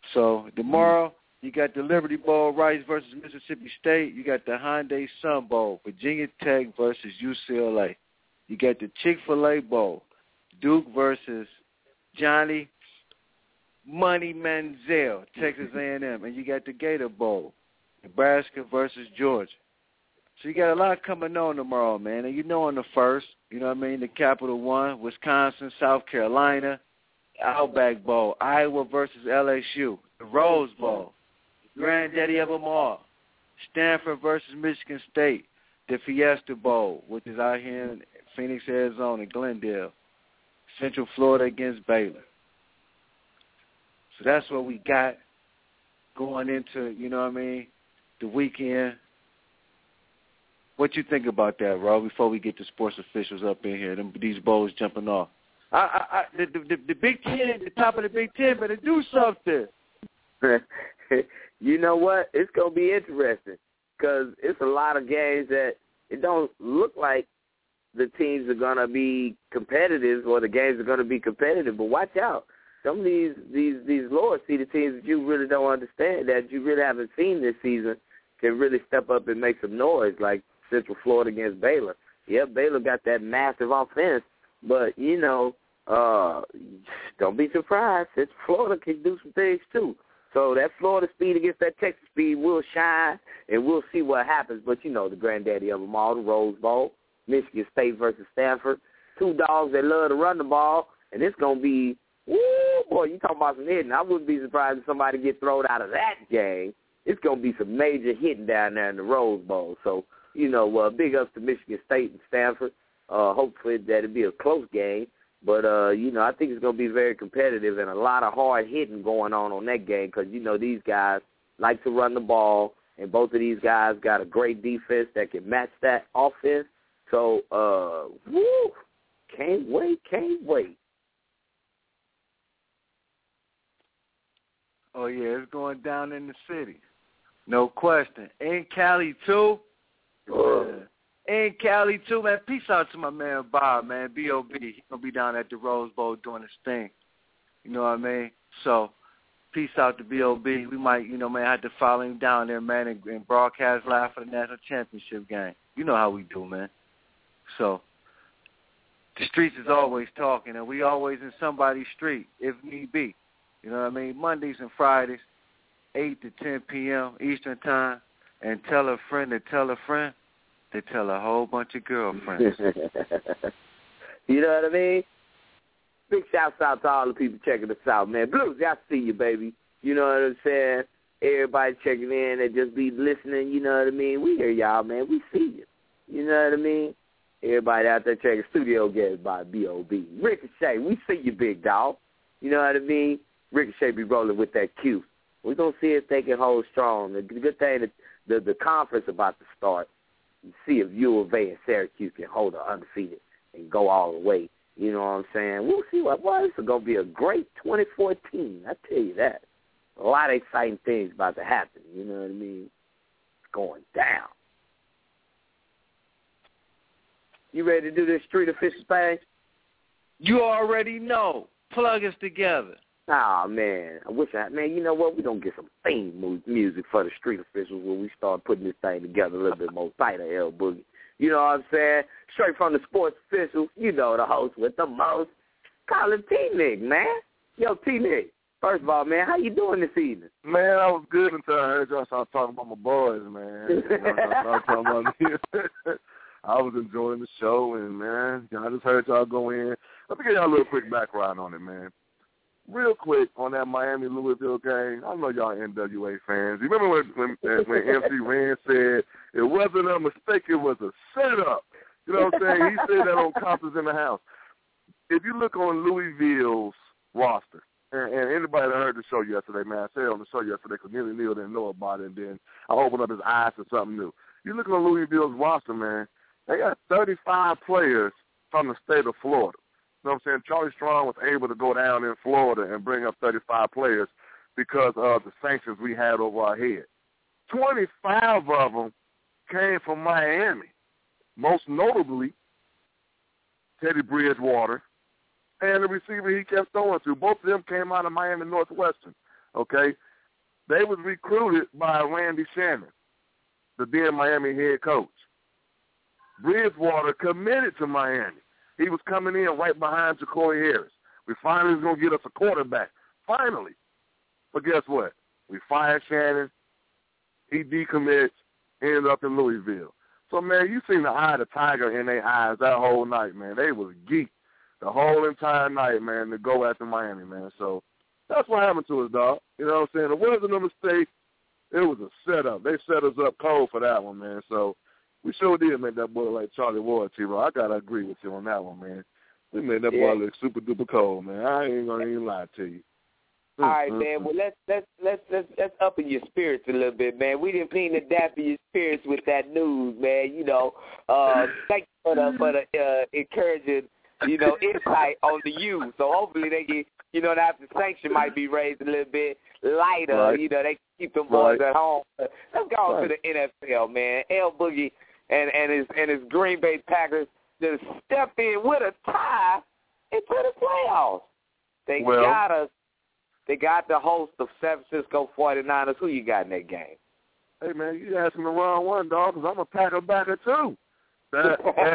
So tomorrow, you got the Liberty Bowl, Rice versus Mississippi State. You got the Hyundai Sun Bowl, Virginia Tech versus UCLA. You got the Chick-fil-A Bowl, Duke versus Johnny Money Manziel, Texas A&M. And you got the Gator Bowl, Nebraska versus Georgia. So you got a lot coming on tomorrow, man. And you know on the first, you know what I mean, the Capital One, Wisconsin, South Carolina, Outback Bowl, Iowa versus LSU, the Rose Bowl, granddaddy of them all, Stanford versus Michigan State, the Fiesta Bowl, which is out here in Phoenix, Arizona, Glendale, Central Florida against Baylor. So that's what we got going into, you know what I mean, the weekend. What you think about that, Rob, before we get the sports officials up in here, these bowls jumping off? The Big Ten, the top of the Big Ten, better do something. You know what? It's going to be interesting because it's a lot of games that it don't look like the teams are going to be competitive or the games are going to be competitive. But watch out. Some of these lower seeded teams that you really don't understand, that you really haven't seen this season, can really step up and make some noise, like Central Florida against Baylor. Yeah, Baylor got that massive offense, but, you know, don't be surprised. Central Florida can do some things too. So that Florida speed against that Texas speed will shine, and we'll see what happens. But, you know, the granddaddy of them all, the Rose Bowl, Michigan State versus Stanford, two dogs that love to run the ball, and it's going to be, woo, boy, you talking about some hitting. I wouldn't be surprised if somebody get thrown out of that game. It's going to be some major hitting down there in the Rose Bowl. So, you know, big ups to Michigan State and Stanford. Hopefully that it'll be a close game. But, you know, I think it's going to be very competitive and a lot of hard hitting going on that game because, you know, these guys like to run the ball, and both of these guys got a great defense that can match that offense. So, woo, can't wait. Oh, yeah, it's going down in the city. No question. In Cali, too. In Cali, too, man. Peace out to my man Bob, man, B.O.B. He's going to be down at the Rose Bowl doing his thing. You know what I mean? So, peace out to B.O.B. We might, you know, man, have to follow him down there, man, and broadcast live for the national championship game. You know how we do, man. So, the streets is always talking, and we always in somebody's street, if need be. You know what I mean? Mondays and Fridays, 8 to 10 p.m. Eastern Time, and tell a friend to tell a friend to tell a whole bunch of girlfriends. You know what I mean? Big shouts out to all the people checking us out, man. Blues, I see you, baby. You know what I'm saying? Everybody checking in and just be listening, you know what I mean? We hear y'all, man. We see you. You know what I mean? Everybody out there checking studio guests by B.O.B. Ricochet, we see you, big dog. You know what I mean? Ricochet be rolling with that Q. We're going to see if they can hold strong. The good thing that the conference about to start, see if U of A and Syracuse can hold it undefeated and go all the way. You know what I'm saying? We'll see what this is going to be a great 2014. I tell you that. A lot of exciting things about to happen. You know what I mean? It's going down. You ready to do this Street Officials page? You already know. Plug us together. Oh, man. I wish man, you know what? We're going to get some theme music for the Street Officials when we start putting this thing together a little bit more tighter, L Boogie. You know what I'm saying? Straight from the sports officials, you know the host with the most. Call him T-Nick, man. Yo, T-Nick, first of all, man, how you doing this evening? Man, I was good until I heard y'all start talking about my boys, man. I was enjoying the show, and, man, I just heard y'all go in. Let me give y'all a little quick background on it, man. Real quick on that Miami-Louisville game, I know y'all NWA fans. You remember when MC Ren said it wasn't a mistake, it was a setup. You know what I'm saying? He said that on Conference in the House. If you look on Louisville's roster, and anybody that heard the show yesterday, man, I said it on the show yesterday because Neil didn't know about it, and then I opened up his eyes to something new. You look on Louisville's roster, man, they got 35 players from the state of Florida. You know what I'm saying? Charlie Strong was able to go down in Florida and bring up 35 players because of the sanctions we had over our head. 25 of them came from Miami, most notably Teddy Bridgewater and the receiver he kept throwing to. Both of them came out of Miami Northwestern. okay? They was recruited by Randy Shannon, the then Miami head coach. Bridgewater committed to Miami. He was coming in right behind Ja'Cory Harris. We finally was going to get us a quarterback. Finally. But guess what? We fired Shannon. He decommits, ended up in Louisville. So, man, you seen the eye of the tiger in their eyes that whole night, man. They was geeked the whole entire night, man, to go after Miami, man. So that's what happened to us, dog. You know what I'm saying? It wasn't a mistake. It was a setup. They set us up cold for that one, man. So we sure did make that boy like Charlie Ward, T-Row. I got to agree with you on that one, man. We made that boy look super duper cold, man. I ain't going to even lie to you. All right, man. Well, let's up in your spirits a little bit, man. We didn't mean to dampen your spirits with that news, man. You know, thank you for the encouraging, you know, insight on the youth. So hopefully they get, you know, that the sanction might be raised a little bit lighter. Right. You know, they keep them boys at home. Let's go on to the NFL, man. L Boogie and his Green Bay Packers just stepped in with a tie into the playoffs. They got the host of San Francisco 49ers. Who you got in that game? Hey, man, you asking the wrong one, dog, because I'm a Packer backer, too. Go,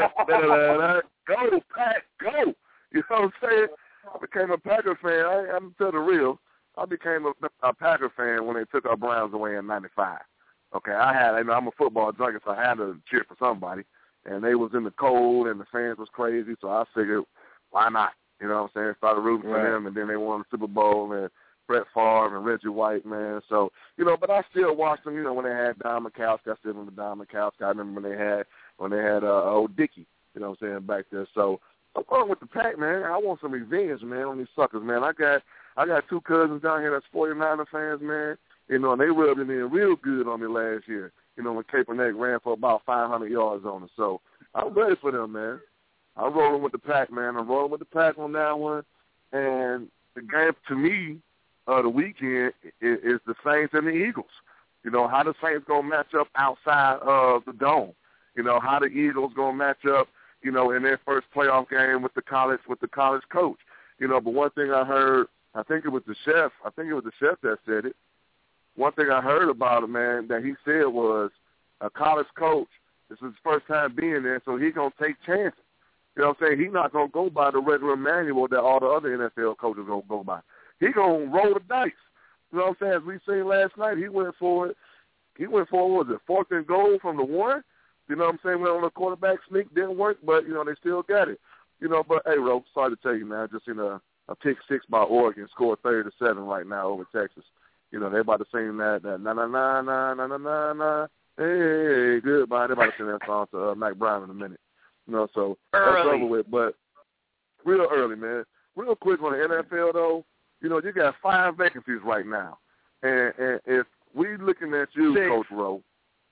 Pack, go. You know what I'm saying? I became a Packer fan. I'm tell the real. I became a Packer fan when they took our Browns away in 95. Okay, I'm a football junkie, so I had to cheer for somebody. And they was in the cold, and the fans was crazy, so I figured, why not? You know what I'm saying? Started rooting for them, and then they won the Super Bowl, and Brett Favre and Reggie White, man. So, you know, but I still watched them, you know, when they had Don Majkowski. I still remember Don Majkowski. I remember when they had old Dickie, you know what I'm saying, back there. So I'm going with the Pack, man. I want some revenge, man, on these suckers, man. I got two cousins down here that's 49er fans, man. You know, and they rubbed it in real good on me last year, you know, when Kaepernick ran for about 500 yards on us. So I'm ready for them, man. I'm rolling with the Pack, man. I'm rolling with the Pack on that one. And the game, to me, the weekend is the Saints and the Eagles. You know, how the Saints going to match up outside of the dome. You know, how the Eagles going to match up, you know, in their first playoff game with the college coach. You know, but one thing I heard, I think it was the chef that said it. One thing I heard about him, man, that he said was a college coach, this is his first time being there, so he's going to take chances. You know what I'm saying? He's not going to go by the regular manual that all the other NFL coaches going to go by. He's going to roll the dice. You know what I'm saying? As we seen last night, he went for it. What was it, 4th and goal from the 1? You know what I'm saying? Went on a quarterback sneak, didn't work, but, you know, they still got it. You know, but, hey, Ro, sorry to tell you, man, I just seen a pick 6 by Oregon, scored 30-7 right now over Texas. You know, they're about to sing that na-na-na-na-na-na-na-na, hey, goodbye. They're about to sing that song to Mac Brown in a minute. You know, so that's over with. But real early, man. Real quick on the NFL, though, you know, you got 5 vacancies right now. And if we looking at you, 6. Coach Rowe,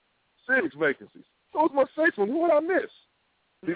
6 vacancies. So it's my 6th one. What I miss?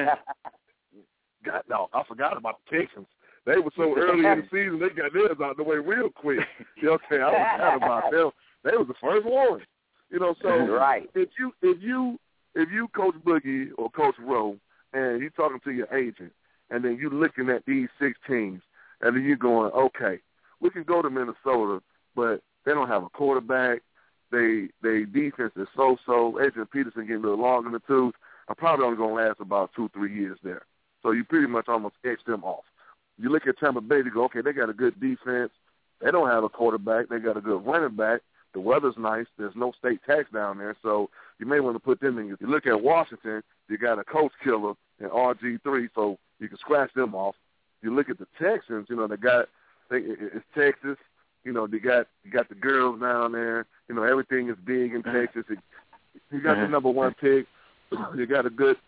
God, no, I forgot about the Texans. They were so early in the season, they got theirs out the way real quick. You know what I'm saying? I forgot about them. They was the first one. You know, so right. If you Coach Boogie or Coach Rowe, and you talking to your agent, and then you looking at these 6 teams, and then you going, okay, we can go to Minnesota, but they don't have a quarterback. They defense is so-so. Adrian Peterson getting a little long in the tooth. I'm probably only going to last about 2-3 years there. So you pretty much almost X them off. You look at Tampa Bay, you go, okay, they got a good defense. They don't have a quarterback. They got a good running back. The weather's nice. There's no state tax down there, so you may want to put them in. If you look at Washington, you got a coach killer in RG3, so you can scratch them off. You look at the Texans, you know, it's Texas. You know, you got the girls down there. You know, everything is big in Texas. You got the number 1 pick. You got a good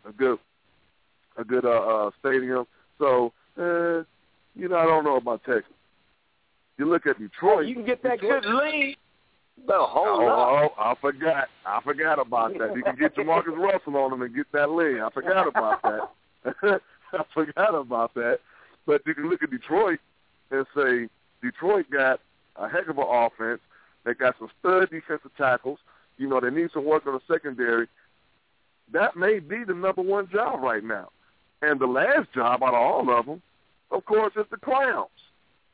stadium. So, you know, I don't know about Texas. You look at Detroit. You can get that good lead. I forgot about that. You can get Jamarcus Russell on them and get that lead. I forgot about that. But you can look at Detroit and say Detroit got a heck of an offense. They got some stud defensive tackles. You know, they need some work on the secondary. That may be the number 1 job right now. And the last job out of all of them, of course, is the Clowns.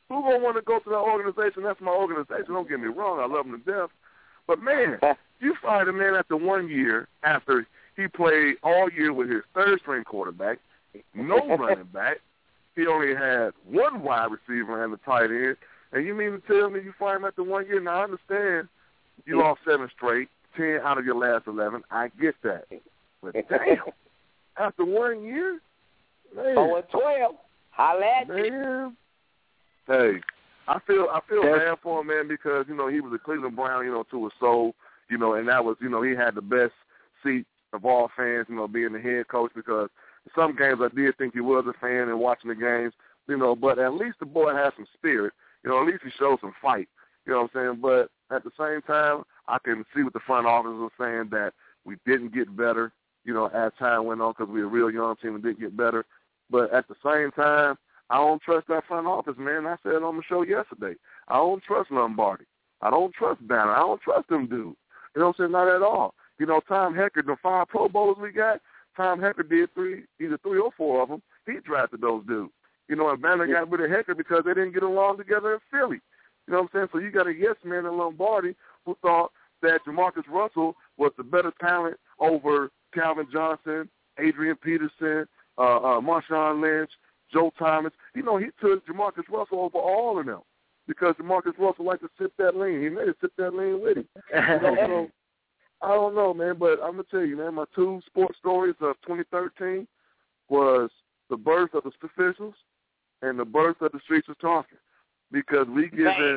Who gonna want to go to that organization? That's my organization. Don't get me wrong. I love them to death. But, man, you find a man after 1 year, after he played all year with his third-string quarterback, no running back. He only had one wide receiver and the tight end. And you mean to tell me you find him after 1 year? Now, I understand you lost 7 straight, 10 out of your last 11. I get that. But, damn, after 1 year? Man. 0-12. Holla at you. Hey, I feel bad for him, man, because, he was a Cleveland Brown, to his soul, and that was, he had the best seat of all fans, being the head coach, because some games I did think he was a fan and watching the games, but at least the boy has some spirit. At least he showed some fight, you know what I'm saying? But at the same time, I can see what the front office was saying, that we didn't get better, as time went on, because we were a real young team and didn't get better. But at the same time, I don't trust that front office, man. I said it on the show yesterday. I don't trust Lombardi. I don't trust Banner. I don't trust them dudes. You know what I'm saying? Not at all. Tom Hecker, the 5 Pro Bowlers we got, Tom Hecker did either 3 or 4 of them. He drafted those dudes. And Banner got rid of Hecker because they didn't get along together in Philly. You know what I'm saying? So you got a yes man in Lombardi who thought that Jamarcus Russell was the better talent over Calvin Johnson, Adrian Peterson, Marshawn Lynch, Joe Thomas. He took Jamarcus Russell over all of them because Jamarcus Russell liked to sip that lean. He made it sip that lean with him. So I don't know, man, but I'm going to tell you, man, my 2 sports stories of 2013 was the birth of the officials and the birth of the streets of talking, because we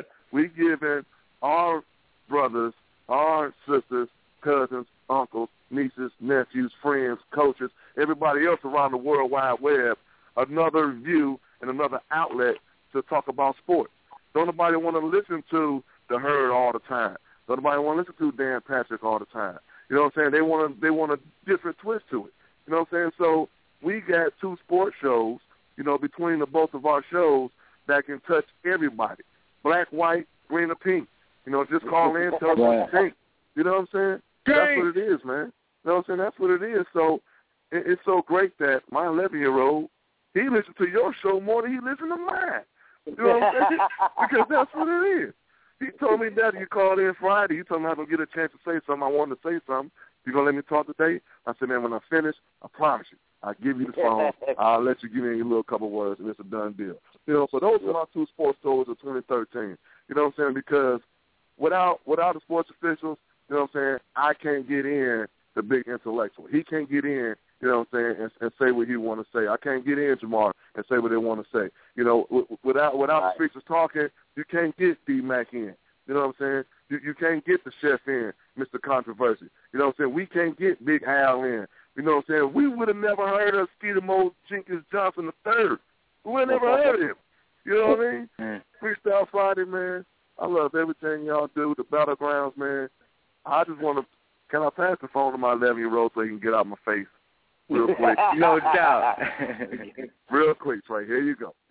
given our brothers, our sisters, cousins, uncles, nieces, nephews, friends, coaches, everybody else around the World Wide Web another view and another outlet to talk about sports. Don't nobody want to listen to the Herd all the time. Don't nobody want to listen to Dan Patrick all the time. You know what I'm saying? They want a different twist to it. You know what I'm saying? So we got 2 sports shows, between the both of our shows that can touch everybody. Black, white, green, or pink. Just call in, tell us what you think. You know what I'm saying? That's what it is, man. You know what I'm saying? That's what it is. So it's so great that my 11-year-old, he listens to your show more than he listens to mine. You know what I'm saying? Because that's what it is. He told me that you called in Friday. He told me I was going to get a chance to say something. I wanted to say something. You going to let me talk today? I said, man, when I finish, I promise you, I'll give you the phone. I'll let you give me a little couple words, and it's a done deal. So those are my 2 sports stories of 2013. You know what I'm saying? Because without the sports officials, you know what I'm saying, I can't get in the big intellectual. He can't get in, you know what I'm saying, and say what he want to say. I can't get in, Jamar, and say what they want to say. Without the streets of talking, you can't get D-Mac in. You know what I'm saying? You can't get the chef in, Mr. Controversy. You know what I'm saying? We can't get Big Al in. You know what I'm saying? We would have never heard of Skeeter Jenkins Johnson III. We would have never heard of him. You know what I mean? Freestyle Friday, man. I love everything y'all do. The Battlegrounds, man. I just want to, can I pass the phone to my 11-year-old so he can get out my face real quick? No doubt. Real quick, Trey. Here you go.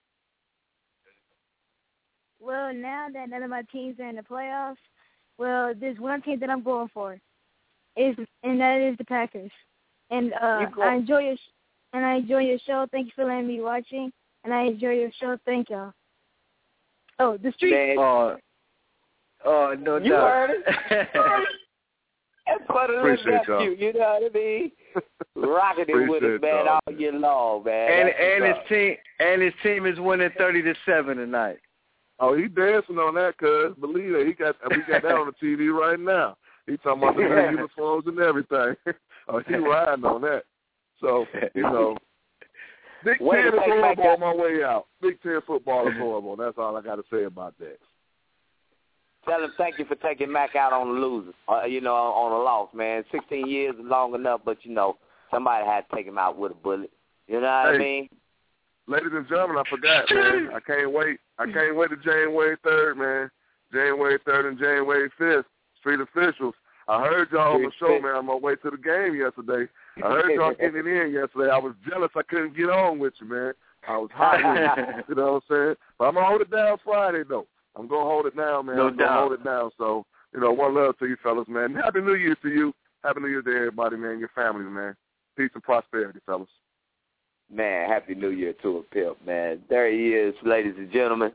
Well, now that none of my teams are in the playoffs, well, there's one team that I'm going for, and that is the Packers. And I enjoy your show. Thank you for letting me watching, and I enjoy your show. Thank y'all. Oh, the street. No doubt. You heard it. That's what it is about you. You know what I mean? Rocking it with it, man, all year long, man. And his team is winning 30-7 tonight. Oh, he dancing on that, cuz. Believe it. We got that on the TV right now. He talking about the new uniforms and everything. Oh, he riding on that. So, Big Ten is horrible on my way out. Big Ten football is horrible. That's all I got to say about that. Tell him thank you for taking Mac out on the losers, on a loss, man. 16 years is long enough, but, somebody had to take him out with a bullet. You know what I mean? Ladies and gentlemen, I forgot, man. I can't wait to January 3rd, man. January 3rd and January 5th, street officials. I heard y'all on the show, man, on my way to the game yesterday. I heard y'all getting it in yesterday. I was jealous I couldn't get on with you, man. I was hot with you. You know what I'm saying? But I'm going to hold it down Friday, though. I'm going to hold it down, man. I'm going to hold it down. So, one love to you fellas, man. Happy New Year to you. Happy New Year to everybody, man, your families, man. Peace and prosperity, fellas. Man, Happy New Year to a pimp, man. There he is, ladies and gentlemen.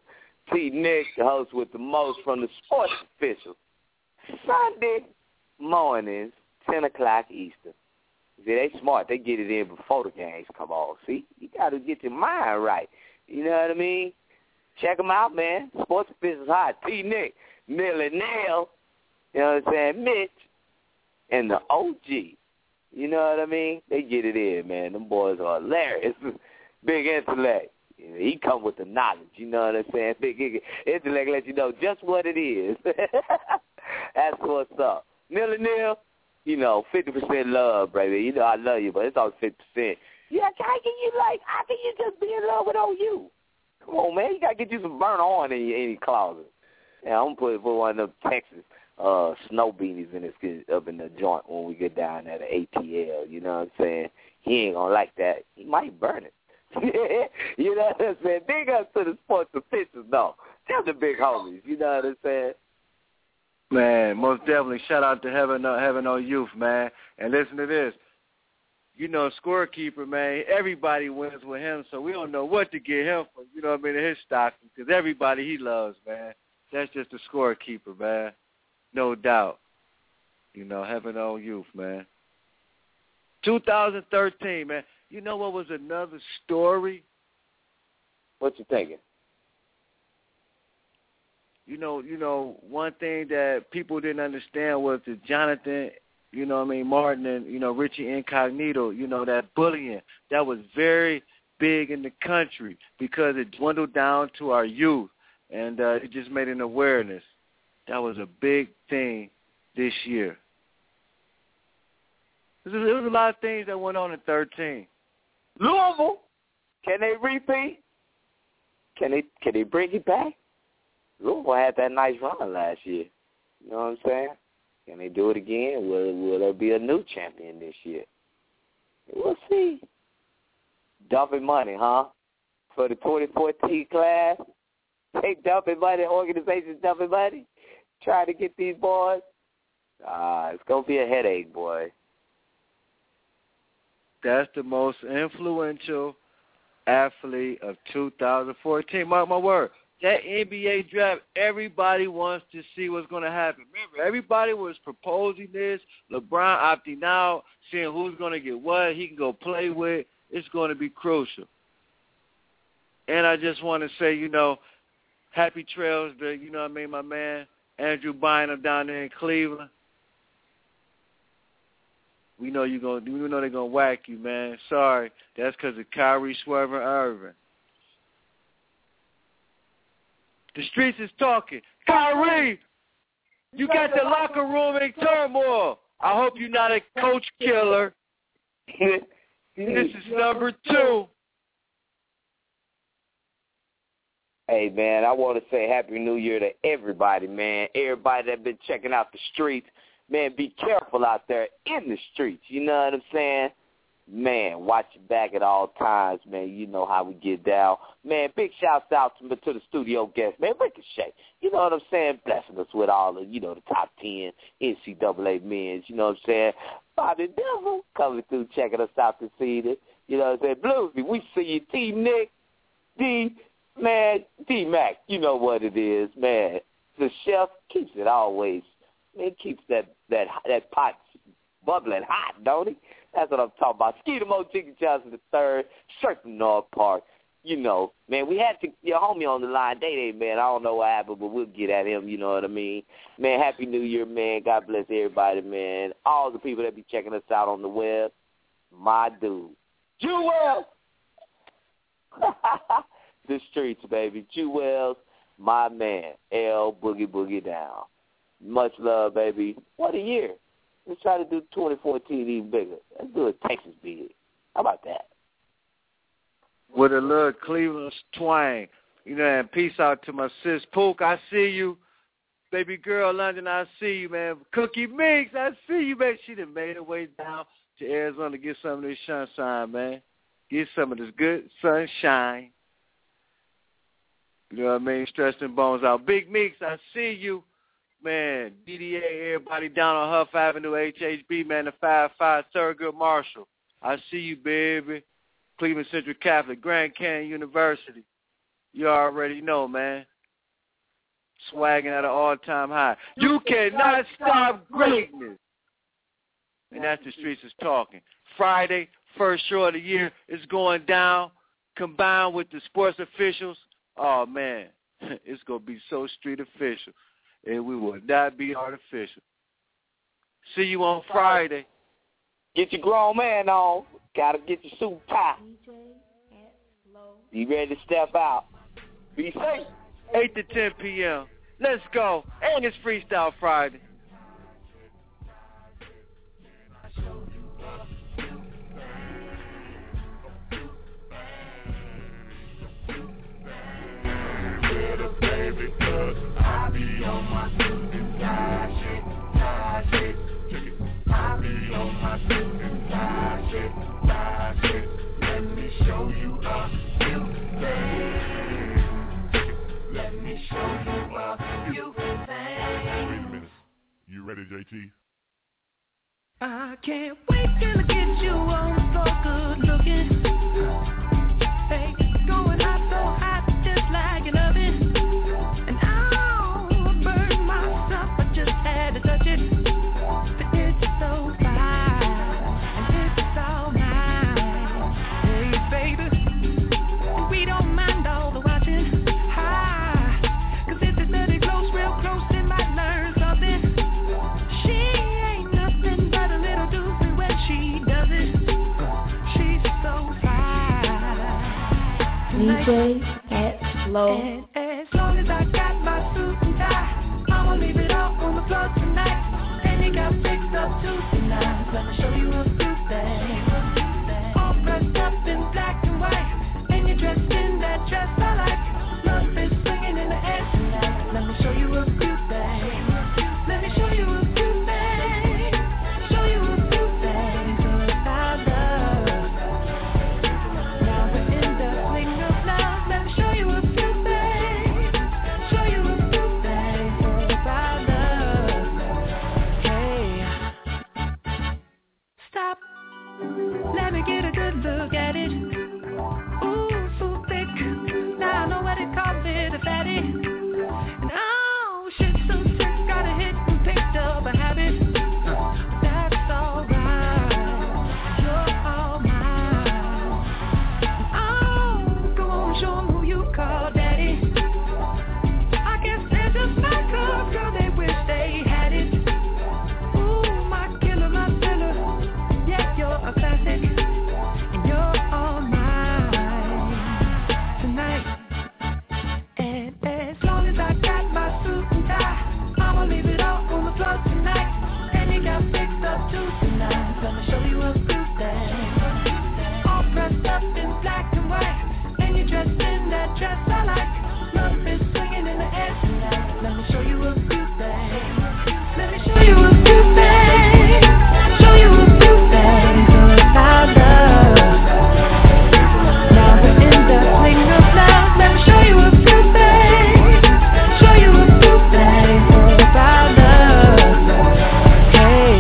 T. Nick, the host with the most from the Sports Official. Sunday mornings, 10 o'clock Eastern. See, they smart. They get it in before the games come on. See, you got to get your mind right. You know what I mean? Check them out, man. Sports Official's hot. T. Nick, Millie Nail, you know what I'm saying, Mitch, and the OG. You know what I mean? They get it in, man. Them boys are hilarious. Big intellect. He come with the knowledge, you know what I'm saying? Big intellect lets you know just what it is. That's what's up. Millie Neal, you know, 50% love, baby. You know I love you, but it's all 50%. Yeah, how can you just be in love with OU? Come on, man. You got to get you some burnt on in your closet. Yeah, I'm going to put one of them Texas snow beanies up in the joint when we get down there to ATL. You know what I'm saying? He ain't going to like that. He might burn it. You know what I'm saying? Big ups to the Sports Officials, though. They're the big homies. You know what I'm saying? Man, most definitely. Shout out to Heaven on Youth, man. And listen to this. You know, scorekeeper, man, everybody wins with him, so we don't know what to get him for, you know what I mean, in his stocking, because everybody he loves, man. That's just the scorekeeper, man. No doubt. You know, Heaven on Youth, man. 2013, man. You know what was another story? What you thinking? You know, one thing that people didn't understand was that Jonathan, you know what I mean, Martin and, you know, Richie Incognito, you know, that bullying, that was very big in the country because it dwindled down to our youth, and it just made an awareness. That was a big thing this year. There was a lot of things that went on in 13. Louisville, can they repeat? Can they bring it back? Louisville had that nice run last year. You know what I'm saying? Can they do it again? Will there be a new champion this year? We'll see. Dumping money, huh? For the 2014 class? They dumping money, organizations dumping money? Trying to get these boys? It's going to be a headache, boy. That's the most influential athlete of 2014. Mark my word. That NBA draft, everybody wants to see what's going to happen. Remember, everybody was proposing this. LeBron opting out, seeing who's going to get what he can go play with. It's going to be crucial. And I just want to say, you know, happy trails to, you know what I mean, my man, Andrew Bynum down there in Cleveland. We know they're gonna whack you, man. Sorry, that's because of Kyrie, Swerve, and Irving. The streets is talking. Kyrie, you got the locker room in turmoil. I hope you're not a coach killer. This is number 2. Hey, man, I want to say Happy New Year to everybody, man. Everybody that been checking out the streets. Man, be careful out there in the streets. You know what I'm saying? Man, watch your back at all times, man. You know how we get down. Man, big shouts out to the studio guests, man. Ricochet. You know what I'm saying? Blessing us with all the, you know, the top 10 NCAA men's. You know what I'm saying? Bobby Devil coming through checking us out this evening. You know what I'm saying? Bluesy, we see you. T. Nick, D-Mac. You know what it is, man. The chef keeps it always. Man, keeps that pot bubbling hot, don't he? That's what I'm talking about. Skeeter Mo Jiggy Johnson III, straight from North Park. You know, man, we had your homie on the line, Day, man. I don't know what happened, but we'll get at him, you know what I mean? Man, Happy New Year, man. God bless everybody, man. All the people that be checking us out on the web. My dude. Jewel! The streets, baby. Jewel's my man. L Boogie Down. Much love, baby. What a year. Let's try to do 2014 even bigger. Let's do it Texas big. How about that? With a little Cleveland twang. You know, and peace out to my sis Pook. I see you. Baby girl London, I see you, man. Cookie Mix, I see you, man. She done made her way down to Arizona to get some of this sunshine, man. Get some of this good sunshine. You know what I mean? Stress and bones out. Big Mix, I see you. Man, DDA, everybody down on Huff Avenue, HHB, man, the 5-5 Thurgood Marshall. I see you, baby. Cleveland Central Catholic, Grand Canyon University. You already know, man. swagging at an all-time high. You cannot stop greatness. And that's the streets is talking. Friday, first show of the year, is going down, combined with the sports officials. Oh, man, it's going to be so street official, and we will not be artificial. See you on Friday. Get your grown man on. Got to get your suit tied. Be ready to step out. Be safe. 8 to 10 p.m. Let's go. And it's Freestyle Friday. Baby, 'cause I be on my suit and tie shit, tie shit. I be on my suit and tie shit, tie shit. Let me show you a few things. Let me show you a few things. Wait a minute. You ready, JT? I can't wait till I get you on the floor, good looking. Hey, going hot, so hot, just like an oven. And I'll burn myself, I just had to touch it. But it's so fine, and it's all mine. Hey, baby, we don't mind all the watching. Cause if it's study close, real close, they might learn something. She ain't nothing but a little doozy when she does it. She's so fine. DJ at Low. And as long as I got my suit and tie, I'ma leave it all on the floor tonight. And you got fixed up too tonight. Let me show you a few things. All dressed up in black and white, and you're dressed in that dress I like. Love is swinging in the air tonight. Let me show you a few things. Let me show you a few things. Show you a few things about love. Now we're in the swing of love. Let me show you a few things. Show you a few things about love. Hey, stop. Let me get a good look at it. Ooh, so thick. Now I know what it calls it, a fatty. And oh, shit, so sick. Got a hit and picked up a habit. That's alright. You're all mine. Oh, go on, show 'em who you call daddy. I guess they're just like us, girl, they wish they had it. Ooh, my killer, my filler. Yeah, you're a classic. And you're all mine tonight. And as long as I got my suit and tie, I'ma leave it all on the floor tonight. And you got fixed up too tonight. Let me show you a few things. All dressed up in black and white, and you're dressed in that dress I like. Love is swinging in the air tonight. Let me show you a few things. Let me show you a few things. Show you a few things about love. Now we're in the swing of love. Let me show you a few things. Show you a few things about love. Hey.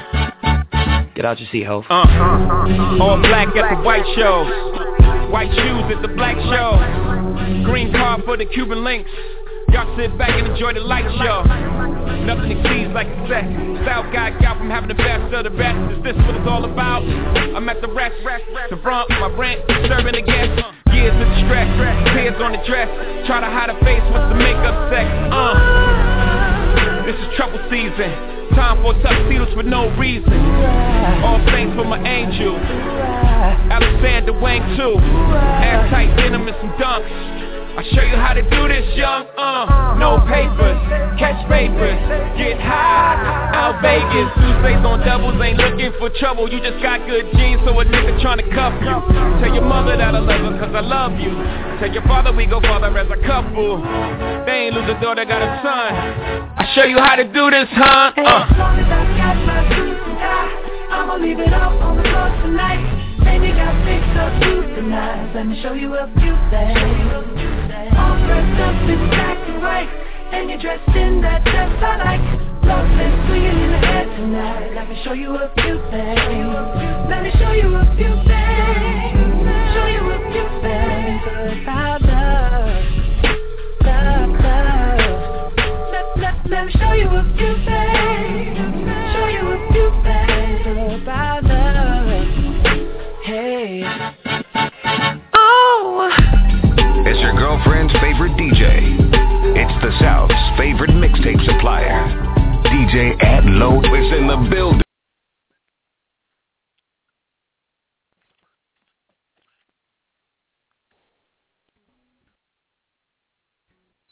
Get out your seat, ho. All black at the white show. White shoes at the black show. Green card for the Cuban links. Y'all sit back and enjoy the light show. Nothing exceeds like a set. Style guy got from having the best of the best. Is this what it's all about? I'm at the rest. The front, my rent, serving the guests. Years of distress, tears on the dress. Try to hide a face with the makeup sex. This is trouble season. Time for tuxedos for no reason. All saints for my angel. Alexander Wang too. Ass tight denim and some dunks. I'll show you how to do this, young, no papers, catch papers, get high, out Vegas, Tuesdays on doubles, ain't looking for trouble, you just got good genes, so a nigga tryna cuff you, tell your mother that I love her, cause I love you, tell your father we go farther as a couple, they ain't lose a daughter, got a son, I'll show you how to do this, huh, As long as I got my suit and tie, I'ma leave it all on the floor tonight. And you got fixed up too tonight. Let me show you a few things. All dressed up in black and white, and you're dressed in that dress I like. Love is swinging in the air tonight. Let me show you a few things. Let me show you a few things. Show you a few things about love. Love, love. Let me show you a few things. Show you a few things about love. Hey. Oh. It's your girlfriend's favorite DJ. It's the South's favorite mixtape supplier. DJ Ad Low is in the building.